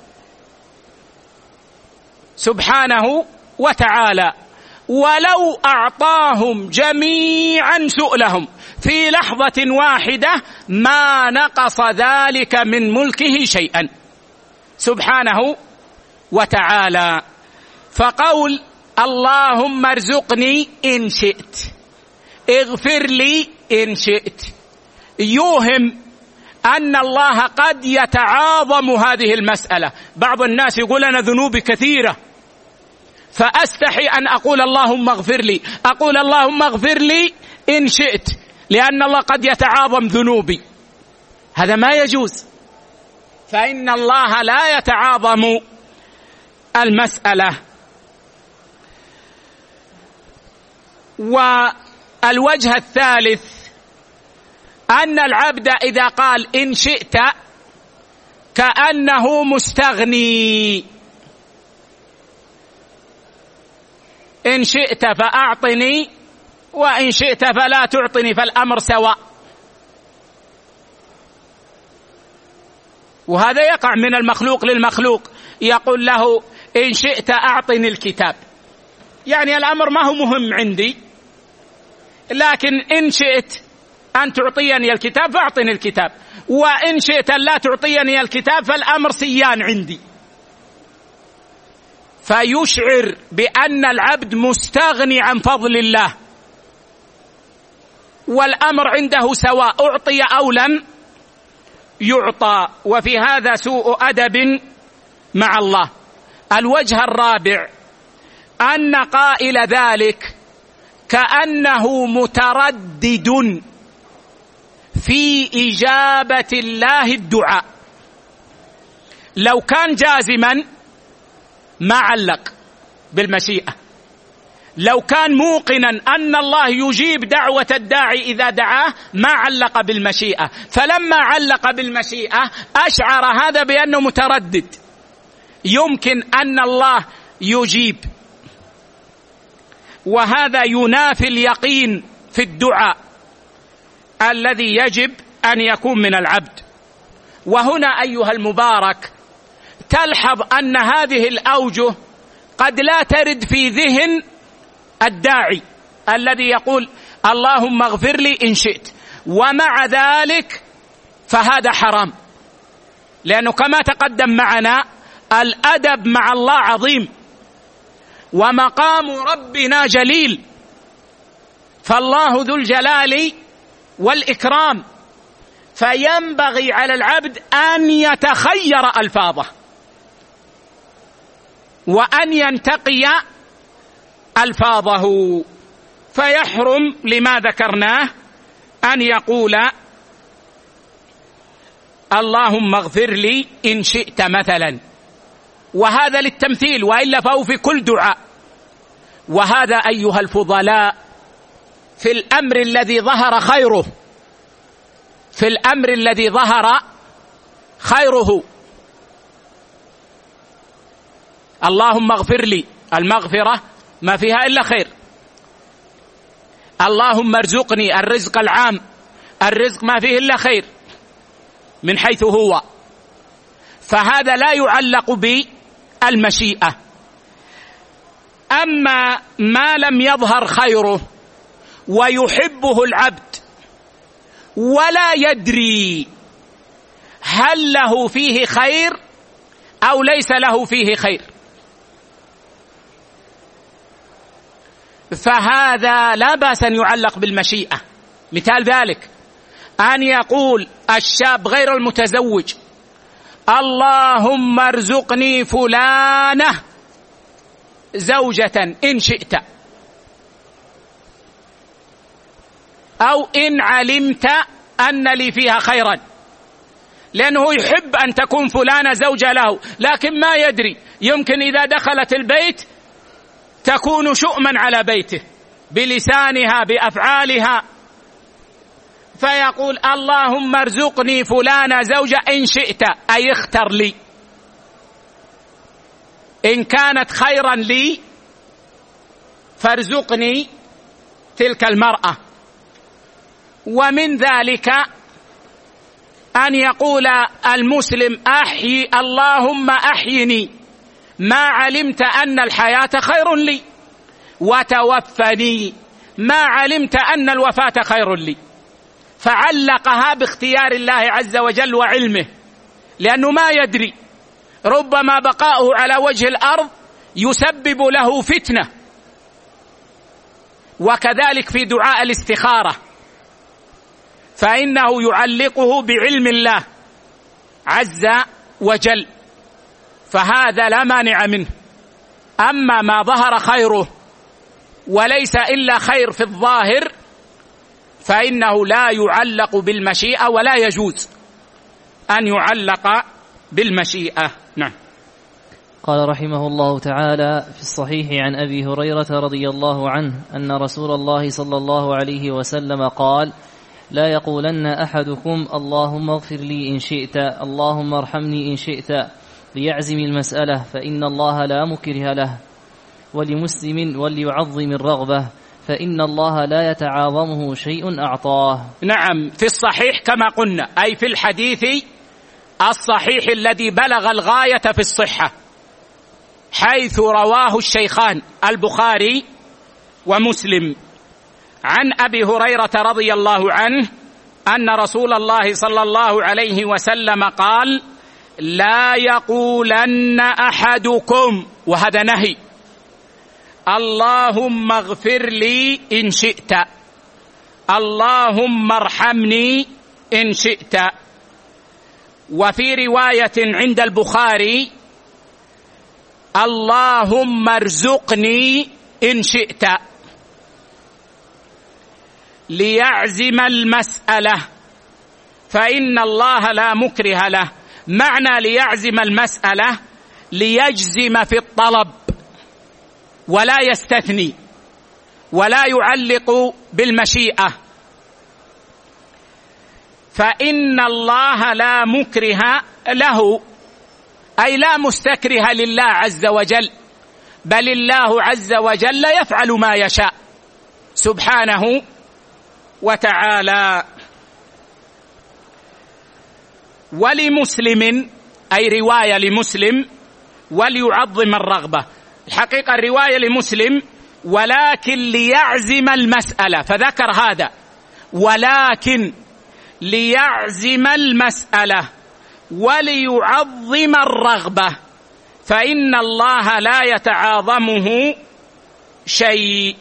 سبحانه وتعالى، ولو أعطاهم جميعا سؤلهم في لحظة واحدة ما نقص ذلك من ملكه شيئا سبحانه وتعالى. فقول اللهم ارزقني إن شئت، اغفر لي إن شئت، يوهم أن الله قد يتعاظم هذه المسألة. بعض الناس يقول أنا ذنوبي كثيرة فأستحي أن أقول اللهم اغفر لي، أقول اللهم اغفر لي إن شئت، لأن الله قد يتعاظم ذنوبي، هذا ما يجوز، فإن الله لا يتعاظم المسألة. والوجه الثالث أن العبد إذا قال إن شئت كأنه مستغني، إن شئت فأعطني وإن شئت فلا تعطني فالأمر سواء، وهذا يقع من المخلوق للمخلوق، يقول له إن شئت أعطني الكتاب، يعني الأمر ما هو مهم عندي، لكن إن شئت أن تعطيني الكتاب فأعطني الكتاب، وإن شئت لا تعطيني الكتاب فالأمر سيان عندي، فيشعر بأن العبد مستغني عن فضل الله. والأمر عنده سواء، أعطي أو لم يعطى، وفي هذا سوء أدب مع الله. الوجه الرابع أن قائل ذلك كأنه متردد في إجابة الله الدعاء. لو كان جازما ما علق بالمشيئة، لو كان موقنا أن الله يجيب دعوة الداعي إذا دعاه ما علق بالمشيئة، فلما علق بالمشيئة أشعر هذا بأنه متردد، يمكن أن الله يجيب، وهذا ينافي اليقين في الدعاء الذي يجب أن يكون من العبد. وهنا أيها المبارك تلحظ أن هذه الأوجه قد لا ترد في ذهن الداعي الذي يقول اللهم اغفر لي إن شئت، ومع ذلك فهذا حرام، لأنه كما تقدم معنا الأدب مع الله عظيم ومقام ربنا جليل، فالله ذو الجلال والإكرام، فينبغي على العبد أن يتخير ألفاظه وأن ينتقي ألفاظه، فيحرم لما ذكرناه أن يقول اللهم اغفر لي إن شئت مثلا، وهذا للتمثيل، وإلا فهو في كل دعاء. وهذا أيها الفضلاء في الأمر الذي ظهر خيره، في الأمر الذي ظهر خيره. اللهم اغفر لي، المغفرة ما فيها إلا خير. اللهم ارزقني، الرزق العام، الرزق ما فيه إلا خير من حيث هو، فهذا لا يعلق بالمشيئة. أما ما لم يظهر خيره ويحبه العبد ولا يدري هل له فيه خير أو ليس له فيه خير، فهذا لا بأس أن يعلق بالمشيئة. مثال ذلك أن يقول الشاب غير المتزوج اللهم ارزقني فلانة زوجة إن شئت، أو إن علمت أن لي فيها خيرا، لأنه يحب أن تكون فلانة زوجة له، لكن ما يدري، يمكن إذا دخلت البيت تكون شؤما على بيته بلسانها بأفعالها، فيقول اللهم ارزقني فلانة زوجة إن شئت، أي اختر لي، إن كانت خيرا لي فارزقني تلك المرأة. ومن ذلك أن يقول المسلم أحيي اللهم أحيني ما علمت أن الحياة خير لي، وتوفني ما علمت أن الوفاة خير لي، فعلقها باختيار الله عز وجل وعلمه، لأنه ما يدري، ربما بقاؤه على وجه الأرض يسبب له فتنة. وكذلك في دعاء الاستخارة فإنه يعلقه بعلم الله عز وجل، فهذا لا مانع منه. أما ما ظهر خيره وليس إلا خير في الظاهر فإنه لا يعلق بالمشيئة، ولا يجوز أن يعلق بالمشيئة. نعم. قال رحمه الله تعالى في الصحيح عن أبي هريرة رضي الله عنه أن رسول الله صلى الله عليه وسلم قال: لا يقولن أحدكم اللهم اغفر لي إن شئت، اللهم ارحمني إن شئت، ليعزم المسألة، فإن الله لا مكره له. ولمسلم وليعظم الرغبة، فإن الله لا يتعاظمه شيء أعطاه. نعم، في الصحيح كما قلنا، أي في الحديث الصحيح الذي بلغ الغاية في الصحة، حيث رواه الشيخان البخاري ومسلم عن أبي هريرة رضي الله عنه أن رسول الله صلى الله عليه وسلم قال: لا يقولن أحدكم، وهذا نهي، اللهم اغفر لي إن شئت، اللهم ارحمني إن شئت. وفي رواية عند البخاري اللهم ارزقني إن شئت، ليعزم المسألة فإن الله لا مكره له. معنى ليعزم المسألة ليجزم في الطلب ولا يستثني ولا يعلق بالمشيئة. فإن الله لا مكره له، أي لا مستكره لله عز وجل، بل الله عز وجل يفعل ما يشاء سبحانه وتعالى. ولمسلم، أي رواية لمسلم، وليعظم الرغبة. الحقيقة الرواية لمسلم ولكن ليعزم المسألة، فذكر هذا ولكن ليعزم المسألة وليعظم الرغبة، فإن الله لا يتعاظمه شيء.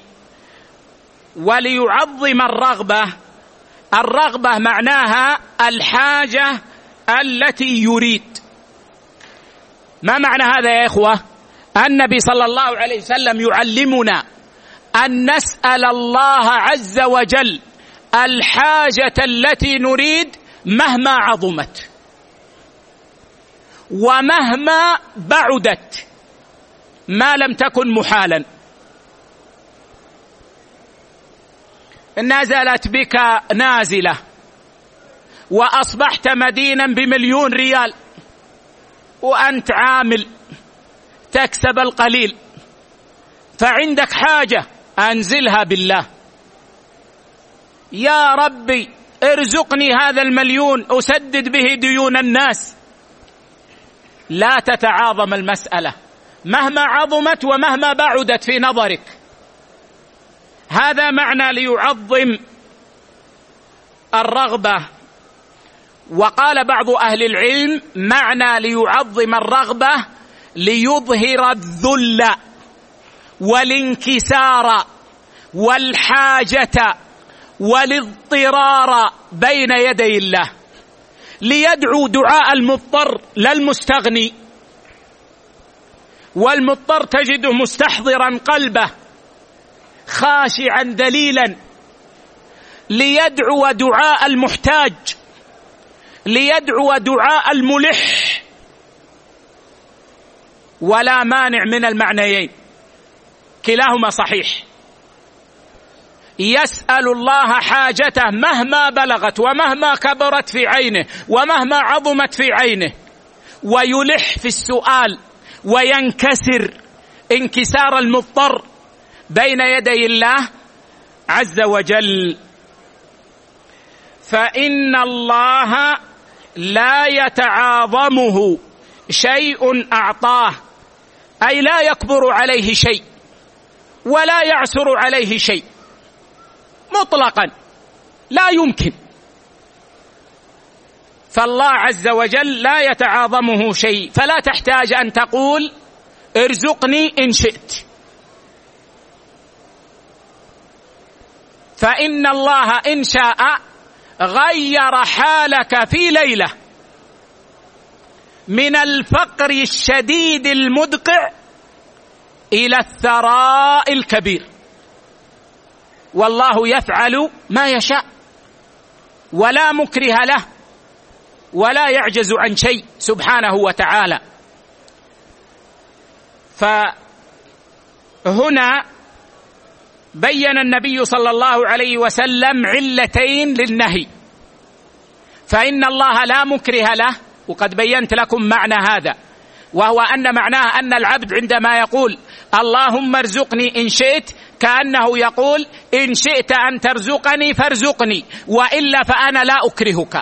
وليعظم الرغبة، الرغبة معناها الحاجة التي يريد. ما معنى هذا يا إخوة؟ النبي صلى الله عليه وسلم يعلمنا أن نسأل الله عز وجل الحاجة التي نريد مهما عظمت ومهما بعدت ما لم تكن محالا. نزلت بك نازلة وأصبحت مدينا بمليون ريال وأنت عامل تكسب القليل، فعندك حاجة أنزلها بالله، يا ربي ارزقني هذا المليون أسدد به ديون الناس. لا تتعاظم المسألة مهما عظمت ومهما بعدت في نظرك. هذا معنى ليعظم الرغبة. وقال بعض أهل العلم معنى ليعظم الرغبة ليظهر الذل والانكسار والحاجة والاضطرار بين يدي الله، ليدعو دعاء المضطر لا المستغني. والمضطر تجده مستحضرا قلبه خاشعا ذليلا، ليدعو دعاء المحتاج، ليدعو دعاء الملح. ولا مانع من المعنيين، كلاهما صحيح. يسأل الله حاجته مهما بلغت ومهما كبرت في عينه ومهما عظمت في عينه، ويلح في السؤال وينكسر انكسار المضطر بين يدي الله عز وجل. فإن الله لا يتعاظمه شيء أعطاه، أي لا يكبر عليه شيء ولا يعسر عليه شيء مطلقا، لا يمكن. فالله عز وجل لا يتعاظمه شيء، فلا تحتاج أن تقول ارزقني إن شئت، فإن الله إن شاء غير حالك في ليلة من الفقر الشديد المدقع إلى الثراء الكبير. والله يفعل ما يشاء ولا مكره له ولا يعجز عن شيء سبحانه وتعالى. فهنا بين النبي صلى الله عليه وسلم علتين للنهي، فإن الله لا مكره له، وقد بينت لكم معنى هذا، وهو أن معناه أن العبد عندما يقول اللهم ارزقني إن شئت كأنه يقول إن شئت أن ترزقني فارزقني، وإلا فأنا لا أكرهك.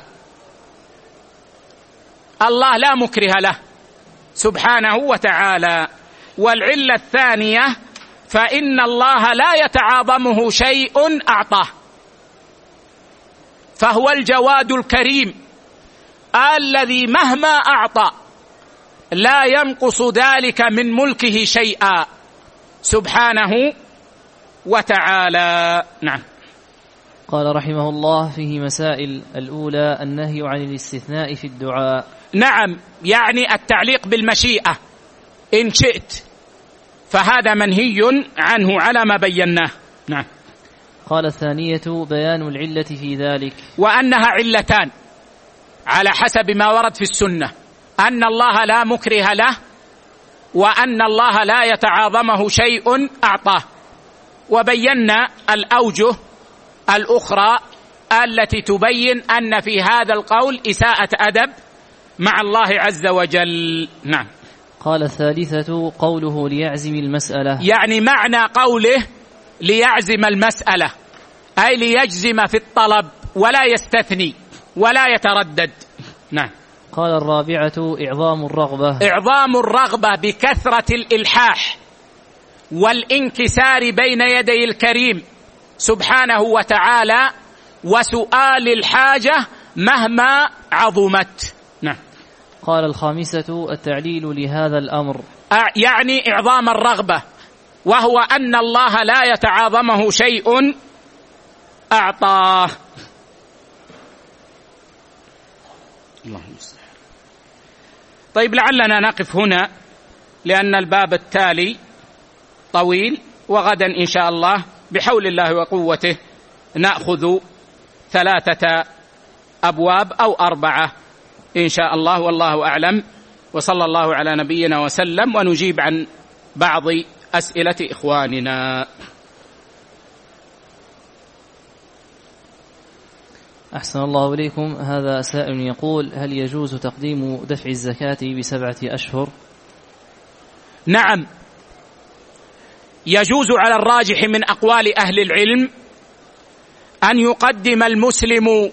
الله لا مكره له سبحانه وتعالى. والعلة الثانية فإن الله لا يتعاظمه شيء أعطاه، فهو الجواد الكريم الذي مهما أعطى لا ينقص ذلك من ملكه شيئا سبحانه وتعالى. نعم. قال رحمه الله: فيه مسائل. الأولى النهي عن الاستثناء في الدعاء. نعم، يعني التعليق بالمشيئة إن شئت، فهذا منهي عنه على ما بيناه. نعم. قال الثانية بيان العلة في ذلك، وأنها علتان على حسب ما ورد في السنة، أن الله لا مكره له، وأن الله لا يتعاظمه شيء أعطاه. وبينا الأوجه الأخرى التي تبين أن في هذا القول إساءة أدب مع الله عز وجل. نعم. قال الثالثة قوله ليعزم المسألة، يعني معنى قوله ليعزم المسألة أي ليجزم في الطلب ولا يستثني ولا يتردد. نعم. قال الرابعة إعظام الرغبة، إعظام الرغبة بكثرة الإلحاح والانكسار بين يدي الكريم سبحانه وتعالى، وسؤال الحاجة مهما عظمت. نعم. قال الخامسة التعليل لهذا الأمر، يعني إعظام الرغبة، وهو أن الله لا يتعاظمه شيء أعطاه. اللهم صل. طيب، لعلنا نقف هنا لأن الباب التالي طويل، وغدا إن شاء الله بحول الله وقوته نأخذ ثلاثة أبواب أو أربعة إن شاء الله، والله أعلم. وصلى الله على نبينا وسلم، ونجيب عن بعض أسئلة إخواننا. أحسن الله إليكم. هذا سائل يقول: هل يجوز تقديم دفع الزكاة بسبعة أشهر؟ نعم، يجوز على الراجح من أقوال أهل العلم أن يقدم المسلم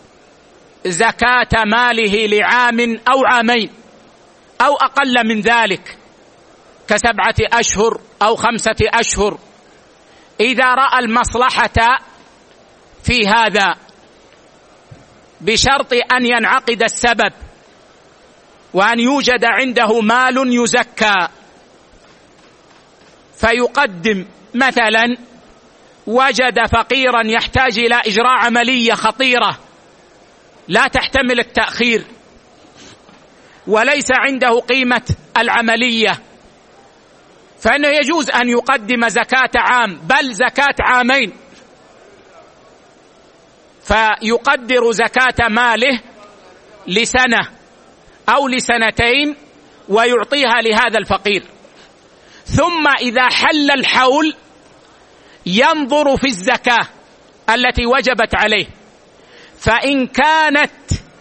زكاة ماله لعام أو عامين أو أقل من ذلك، كسبعة أشهر أو خمسة أشهر، إذا رأى المصلحة في هذا، بشرط أن ينعقد السبب وأن يوجد عنده مال يزكى. فيقدم مثلا وجد فقيرا يحتاج إلى إجراء عملية خطيرة لا تحتمل التأخير، وليس عنده قيمة العملية، فإنه يجوز أن يقدم زكاة عام، بل زكاة عامين، فيقدر زكاة ماله لسنة أو لسنتين ويعطيها لهذا الفقير. ثم إذا حل الحول ينظر في الزكاة التي وجبت عليه، فإن كانت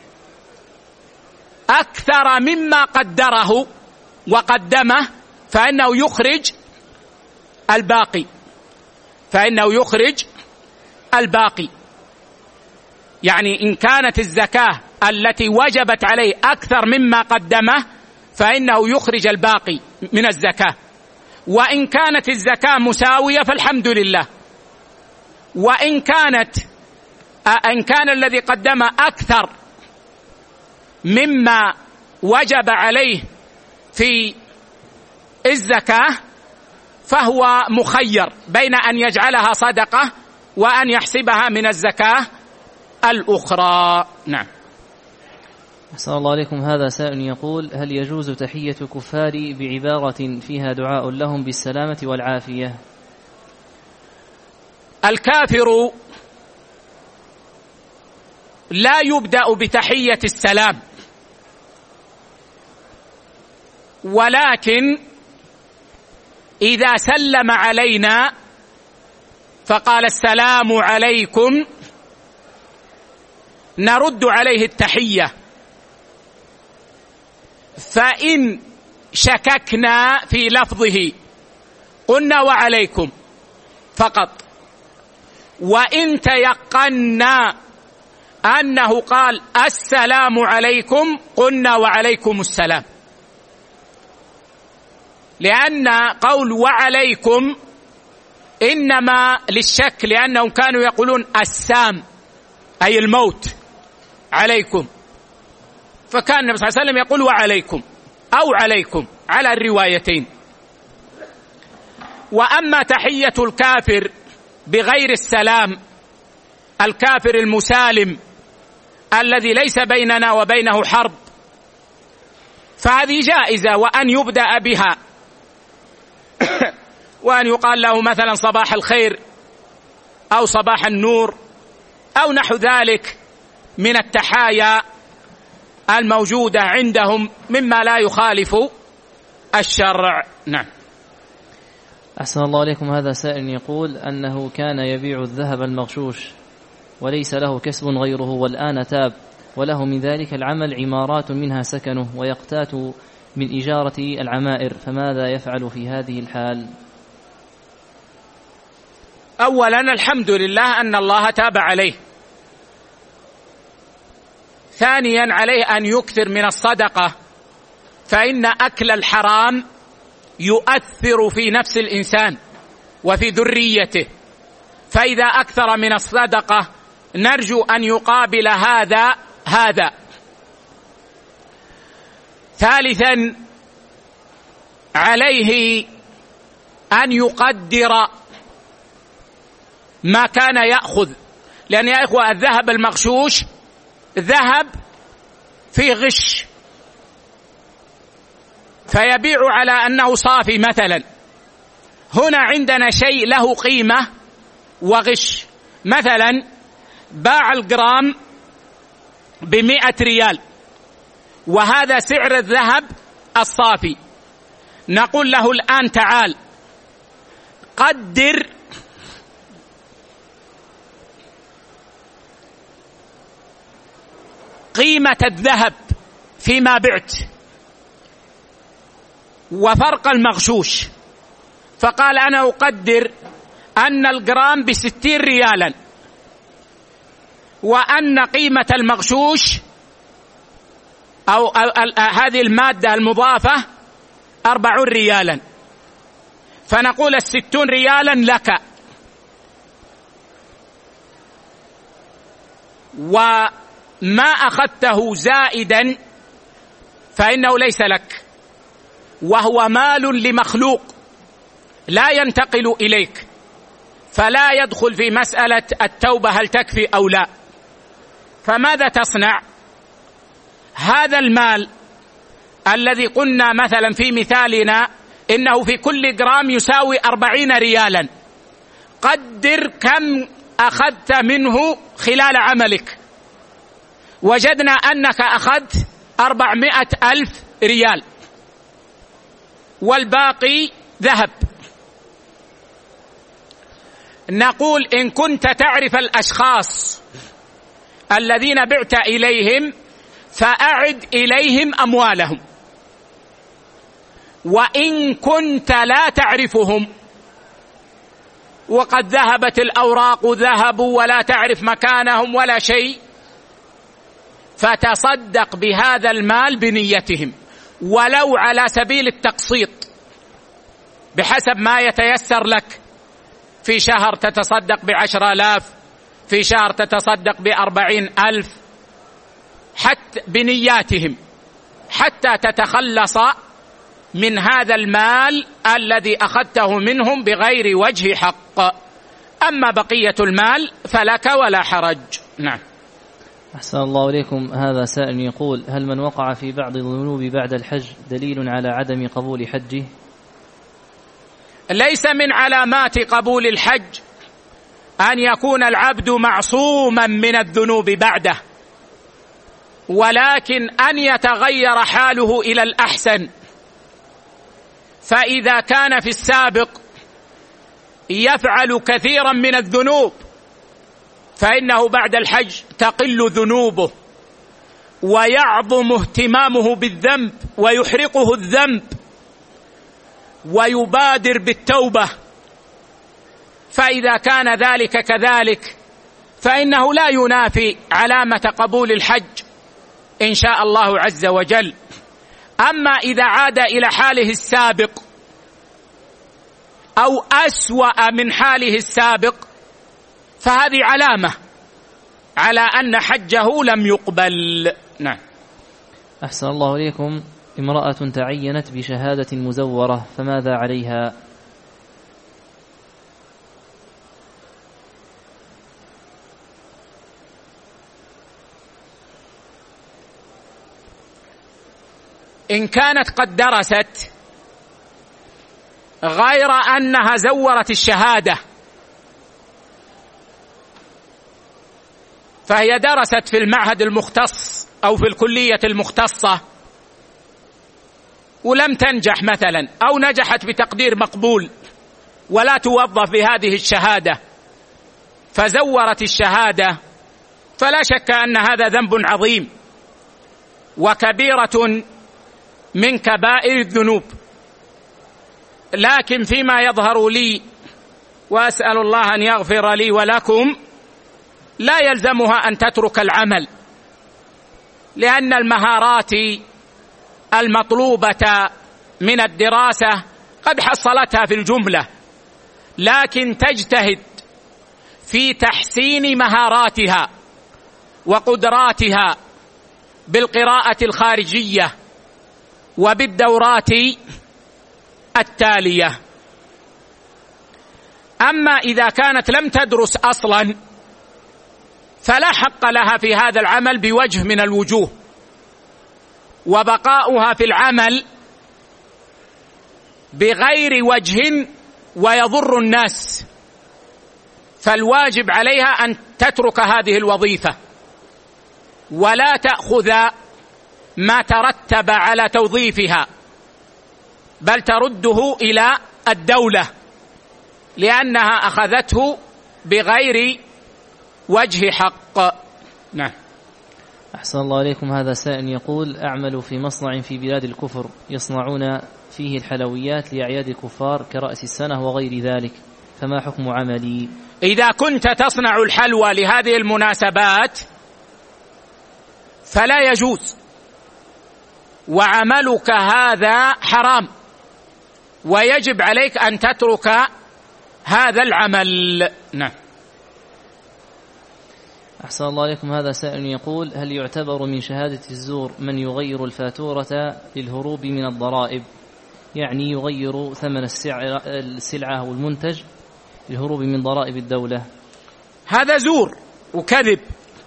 أكثر مما قدره وقدمه فإنه يخرج الباقي فإنه يخرج الباقي يعني إن كانت الزكاة التي وجبت عليه أكثر مما قدمه فإنه يخرج الباقي من الزكاة، وإن كانت الزكاة مساوية فالحمد لله، وإن كانت إن كان الذي قدم أكثر مما وجب عليه في الزكاة فهو مخير بين أن يجعلها صدقة وأن يحسبها من الزكاة الأخرى. نعم. أحسن الله عليكم. هذا سائل يقول: هل يجوز تحية الكفار بعبارة فيها دعاء لهم بالسلامة والعافية؟ الكافر لا يبدأ بتحية السلام، ولكن إذا سلم علينا فقال السلام عليكم نرد عليه التحية، فإن شككنا في لفظه قلنا وعليكم فقط، وإن تيقنا أنه قال السلام عليكم قلنا وعليكم السلام، لأن قول وعليكم إنما للشك، لأنهم كانوا يقولون السام أي الموت عليكم، فكان النبي صلى الله عليه وسلم يقول وعليكم أو عليكم على الروايتين. وأما تحية الكافر بغير السلام الكافر المسالم الذي ليس بيننا وبينه حرب، فهذه جائزة، وأن يبدأ بها وأن يقال له مثلا صباح الخير أو صباح النور أو نحو ذلك من التحايا الموجودة عندهم مما لا يخالف الشرع. نعم. أحسن الله عليكم. هذا سائل يقول أنه كان يبيع الذهب المغشوش وليس له كسب غيره، والآن تاب وله من ذلك العمل عمارات منها سكنه ويقتات من إجارة العمائر، فماذا يفعل في هذه الحال؟ أولا الحمد لله أن الله تاب عليه. ثانيا عليه أن يكثر من الصدقة، فإن أكل الحرام يؤثر في نفس الإنسان وفي ذريته، فإذا أكثر من الصدقة نرجو أن يقابل هذا هذا. ثالثا عليه أن يقدر ما كان يأخذ، لأن يا إخوة الذهب المغشوش ذهب فيه غش، فيبيع على أنه صافي مثلا. هنا عندنا شيء له قيمة وغش، مثلا باع الجرام بمئة ريال وهذا سعر الذهب الصافي، نقول له الآن تعال قدر قيمة الذهب فيما بعت وفرق المغشوش، فقال أنا أقدر أن الجرام بستين ريالا وأن قيمة المغشوش أو هذه المادة المضافة أربعون ريالا، فنقول الستون ريالا لك وما أخذته زائدا فإنه ليس لك، وهو مال لمخلوق لا ينتقل إليك، فلا يدخل في مسألة التوبة هل تكفي أو لا. فماذا تصنع؟ هذا المال الذي قلنا مثلا في مثالنا إنه في كل جرام يساوي أربعين ريالا، قدر كم أخذت منه خلال عملك، وجدنا أنك أخذت أربعمائة ألف ريال والباقي ذهب. نقول إن كنت تعرف الأشخاص الذين بعت إليهم فأعد إليهم أموالهم، وإن كنت لا تعرفهم وقد ذهبت الأوراق ذهبوا ولا تعرف مكانهم ولا شيء، فتصدق بهذا المال بنيتهم ولو على سبيل التقسيط بحسب ما يتيسر لك. في شهر تتصدق بعشر آلاف، في شهر تتصدق بأربعين ألف، حتى بنياتهم حتى تتخلص من هذا المال الذي أخذته منهم بغير وجه حق. أما بقية المال فلك ولا حرج. نعم. أحسن الله إليكم. هذا سائل يقول هل من وقع في بعض الذنوب بعد الحج دليل على عدم قبول حجه؟ ليس من علامات قبول الحج أن يكون العبد معصوما من الذنوب بعده، ولكن أن يتغير حاله إلى الأحسن. فإذا كان في السابق يفعل كثيرا من الذنوب فإنه بعد الحج تقل ذنوبه ويعظم اهتمامه بالذنب ويحرقه الذنب ويبادر بالتوبة. فإذا كان ذلك كذلك فإنه لا ينافي علامة قبول الحج إن شاء الله عز وجل. أما إذا عاد إلى حاله السابق أو أسوأ من حاله السابق فهذه علامة على أن حجه لم يقبل. نعم. أحسن الله إليكم. امرأة تعينت بشهادة مزورة فماذا عليها؟ إن كانت قد درست غير أنها زورت الشهادة، فهي درست في المعهد المختص أو في الكلية المختصة ولم تنجح مثلا، أو نجحت بتقدير مقبول ولا توظف بهذه الشهادة فزورت الشهادة، فلا شك أن هذا ذنب عظيم وكبيرة من كبائر الذنوب. لكن فيما يظهر لي، وأسأل الله أن يغفر لي ولكم، لا يلزمها أن تترك العمل، لأن المهارات المطلوبة من الدراسة قد حصلتها في الجملة، لكن تجتهد في تحسين مهاراتها وقدراتها بالقراءة الخارجية وبالدورات التالية. أما إذا كانت لم تدرس أصلا فلا حق لها في هذا العمل بوجه من الوجوه، وبقاؤها في العمل بغير وجه ويضر الناس، فالواجب عليها أن تترك هذه الوظيفة ولا تأخذ ما ترتب على توظيفها، بل ترده إلى الدولة لأنها أخذته بغير وجه حق. نعم. أحسن الله عليكم. هذا سائل يقول: أعمل في مصنع في بلاد الكفر يصنعون فيه الحلويات لأعياد الكفار كرأس السنة وغير ذلك، فما حكم عملي؟ إذا كنت تصنع الحلوى لهذه المناسبات فلا يجوز، وعملك هذا حرام، ويجب عليك أن تترك هذا العمل. نعم. أحسن الله عليكم. هذا سائل يقول: هل يعتبر من شهادة الزور من يغير الفاتورة للهروب من الضرائب؟ يعني يغير ثمن السلعة والمنتج للهروب من ضرائب الدولة. هذا زور وكذب،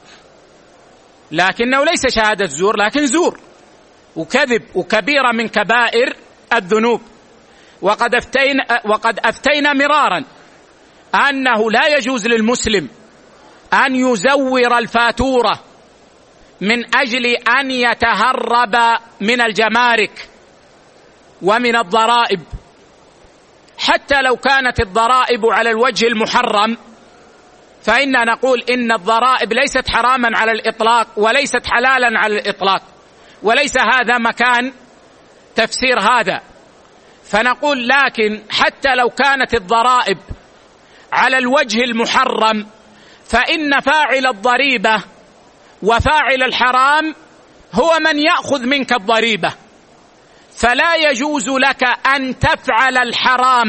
لكنه ليس شهادة زور، لكن زور وكذب وكبيرة من كبائر الذنوب. وقد أفتينا, وقد أفتينا مرارا أنه لا يجوز للمسلم أن يزور الفاتورة من أجل أن يتهرب من الجمارك ومن الضرائب، حتى لو كانت الضرائب على الوجه المحرم، فإننا نقول إن الضرائب ليست حراما على الإطلاق وليست حلالا على الإطلاق، وليس هذا مكان تفسير هذا. فنقول لكن حتى لو كانت الضرائب على الوجه المحرم فإن فاعل الضريبة وفاعل الحرام هو من يأخذ منك الضريبة، فلا يجوز لك أن تفعل الحرام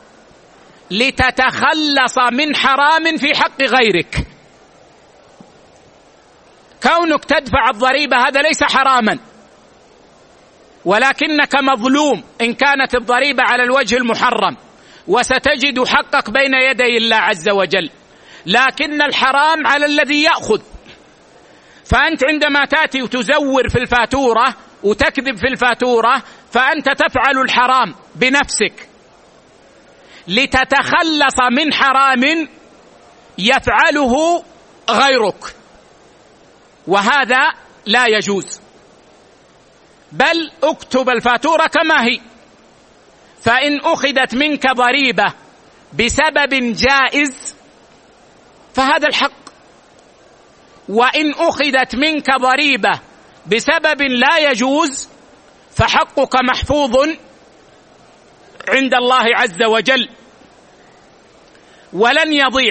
لتتخلص من حرام في حق غيرك. كونك تدفع الضريبة هذا ليس حراما، ولكنك مظلوم إن كانت الضريبة على الوجه المحرم، وستجد حقك بين يدي الله عز وجل، لكن الحرام على الذي يأخذ. فأنت عندما تأتي وتزور في الفاتورة وتكذب في الفاتورة فأنت تفعل الحرام بنفسك لتتخلص من حرام يفعله غيرك، وهذا لا يجوز. بل اكتب الفاتورة كما هي، فإن أخذت منك ضريبة بسبب جائز فهذا الحق، وإن أخذت منك ضريبة بسبب لا يجوز فحقك محفوظ عند الله عز وجل ولن يضيع،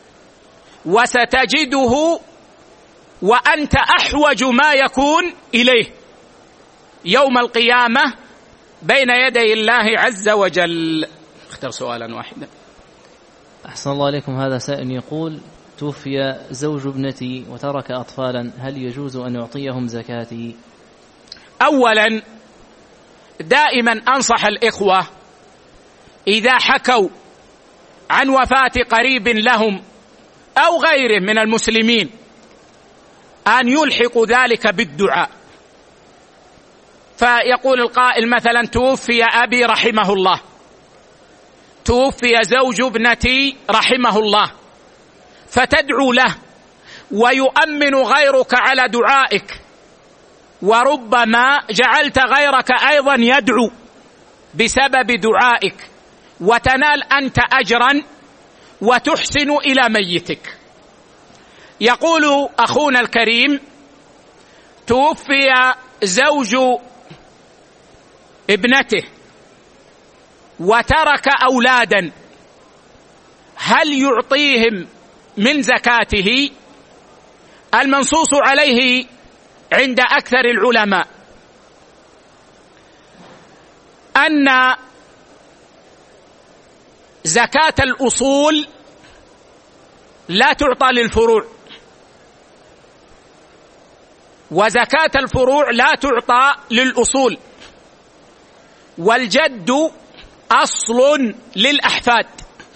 وستجده وأنت أحوج ما يكون إليه يوم القيامة بين يدي الله عز وجل. اختر سؤالا واحدا. أحسن الله عليكم. هذا سائل يقول: توفي زوج ابنتي وترك أطفالا، هل يجوز أن يعطيهم زكاتي؟ أولا دائما أنصح الإخوة إذا حكوا عن وفاة قريب لهم أو غيره من المسلمين أن يلحقوا ذلك بالدعاء، فيقول القائل مثلا توفي أبي رحمه الله، توفي زوج ابنتي رحمه الله، فتدعو له ويؤمن غيرك على دعائك، وربما جعلت غيرك أيضا يدعو بسبب دعائك، وتنال أنت أجرا وتحسن إلى ميتك. يقول أخونا الكريم توفي زوج ابنته وترك أولادا، هل يعطيهم من زكاته؟ المنصوص عليه عند أكثر العلماء أن زكاة الأصول لا تعطى للفروع، وزكاة الفروع لا تعطى للأصول، والجد أصل للأحفاد،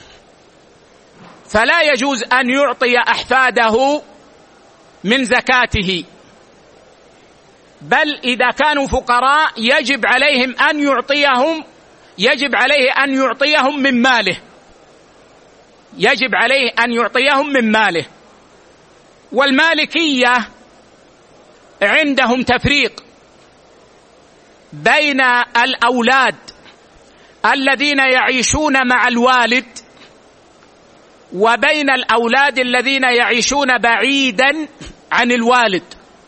فلا يجوز أن يعطي أحفاده من زكاته، بل إذا كانوا فقراء يجب عليهم أن يعطيهم يجب عليه أن يعطيهم من ماله يجب عليه أن يعطيهم من ماله. والمالكية عندهم تفريق بين الأولاد الذين يعيشون مع الوالد وبين الأولاد الذين يعيشون بعيدا عن الوالد،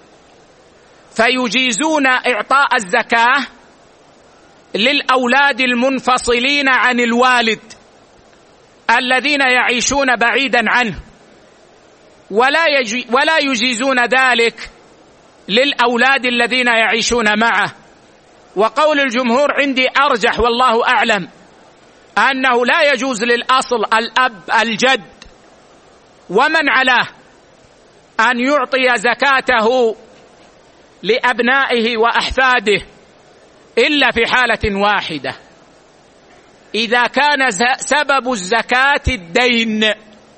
فيجيزون إعطاء الزكاة للأولاد المنفصلين عن الوالد الذين يعيشون بعيدا عنه، ولا يجي ولا يجيزون ذلك للأولاد الذين يعيشون معه. وقول الجمهور عندي أرجح والله أعلم، أنه لا يجوز للأصل الأب الجد ومن علاه أن يعطي زكاته لأبنائه وأحفاده إلا في حالة واحدة، إذا كان سبب الزكاة الدين.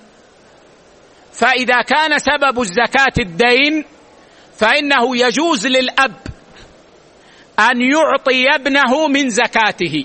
فإذا كان سبب الزكاة الدين فإنه يجوز للأب أن يعطي ابنه من زكاته،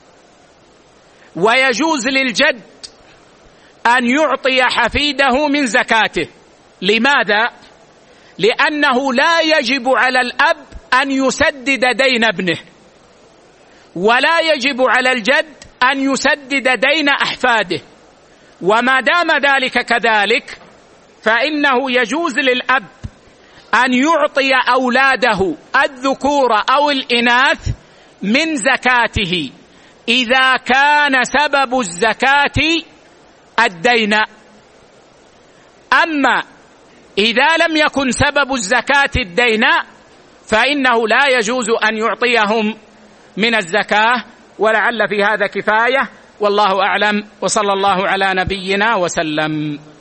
ويجوز للجد أن يعطي حفيده من زكاته. لماذا؟ لأنه لا يجب على الأب أن يسدد دين ابنه، ولا يجب على الجد أن يسدد دين أحفاده، وما دام ذلك كذلك فإنه يجوز للأب أن يعطي أولاده الذكور أو الإناث من زكاته إذا كان سبب الزكاة الدين. أما إذا لم يكن سبب الزكاة الدين فإنه لا يجوز أن يعطيهم من الزكاة. ولعل في هذا كفاية، والله أعلم، وصلى الله على نبينا وسلم.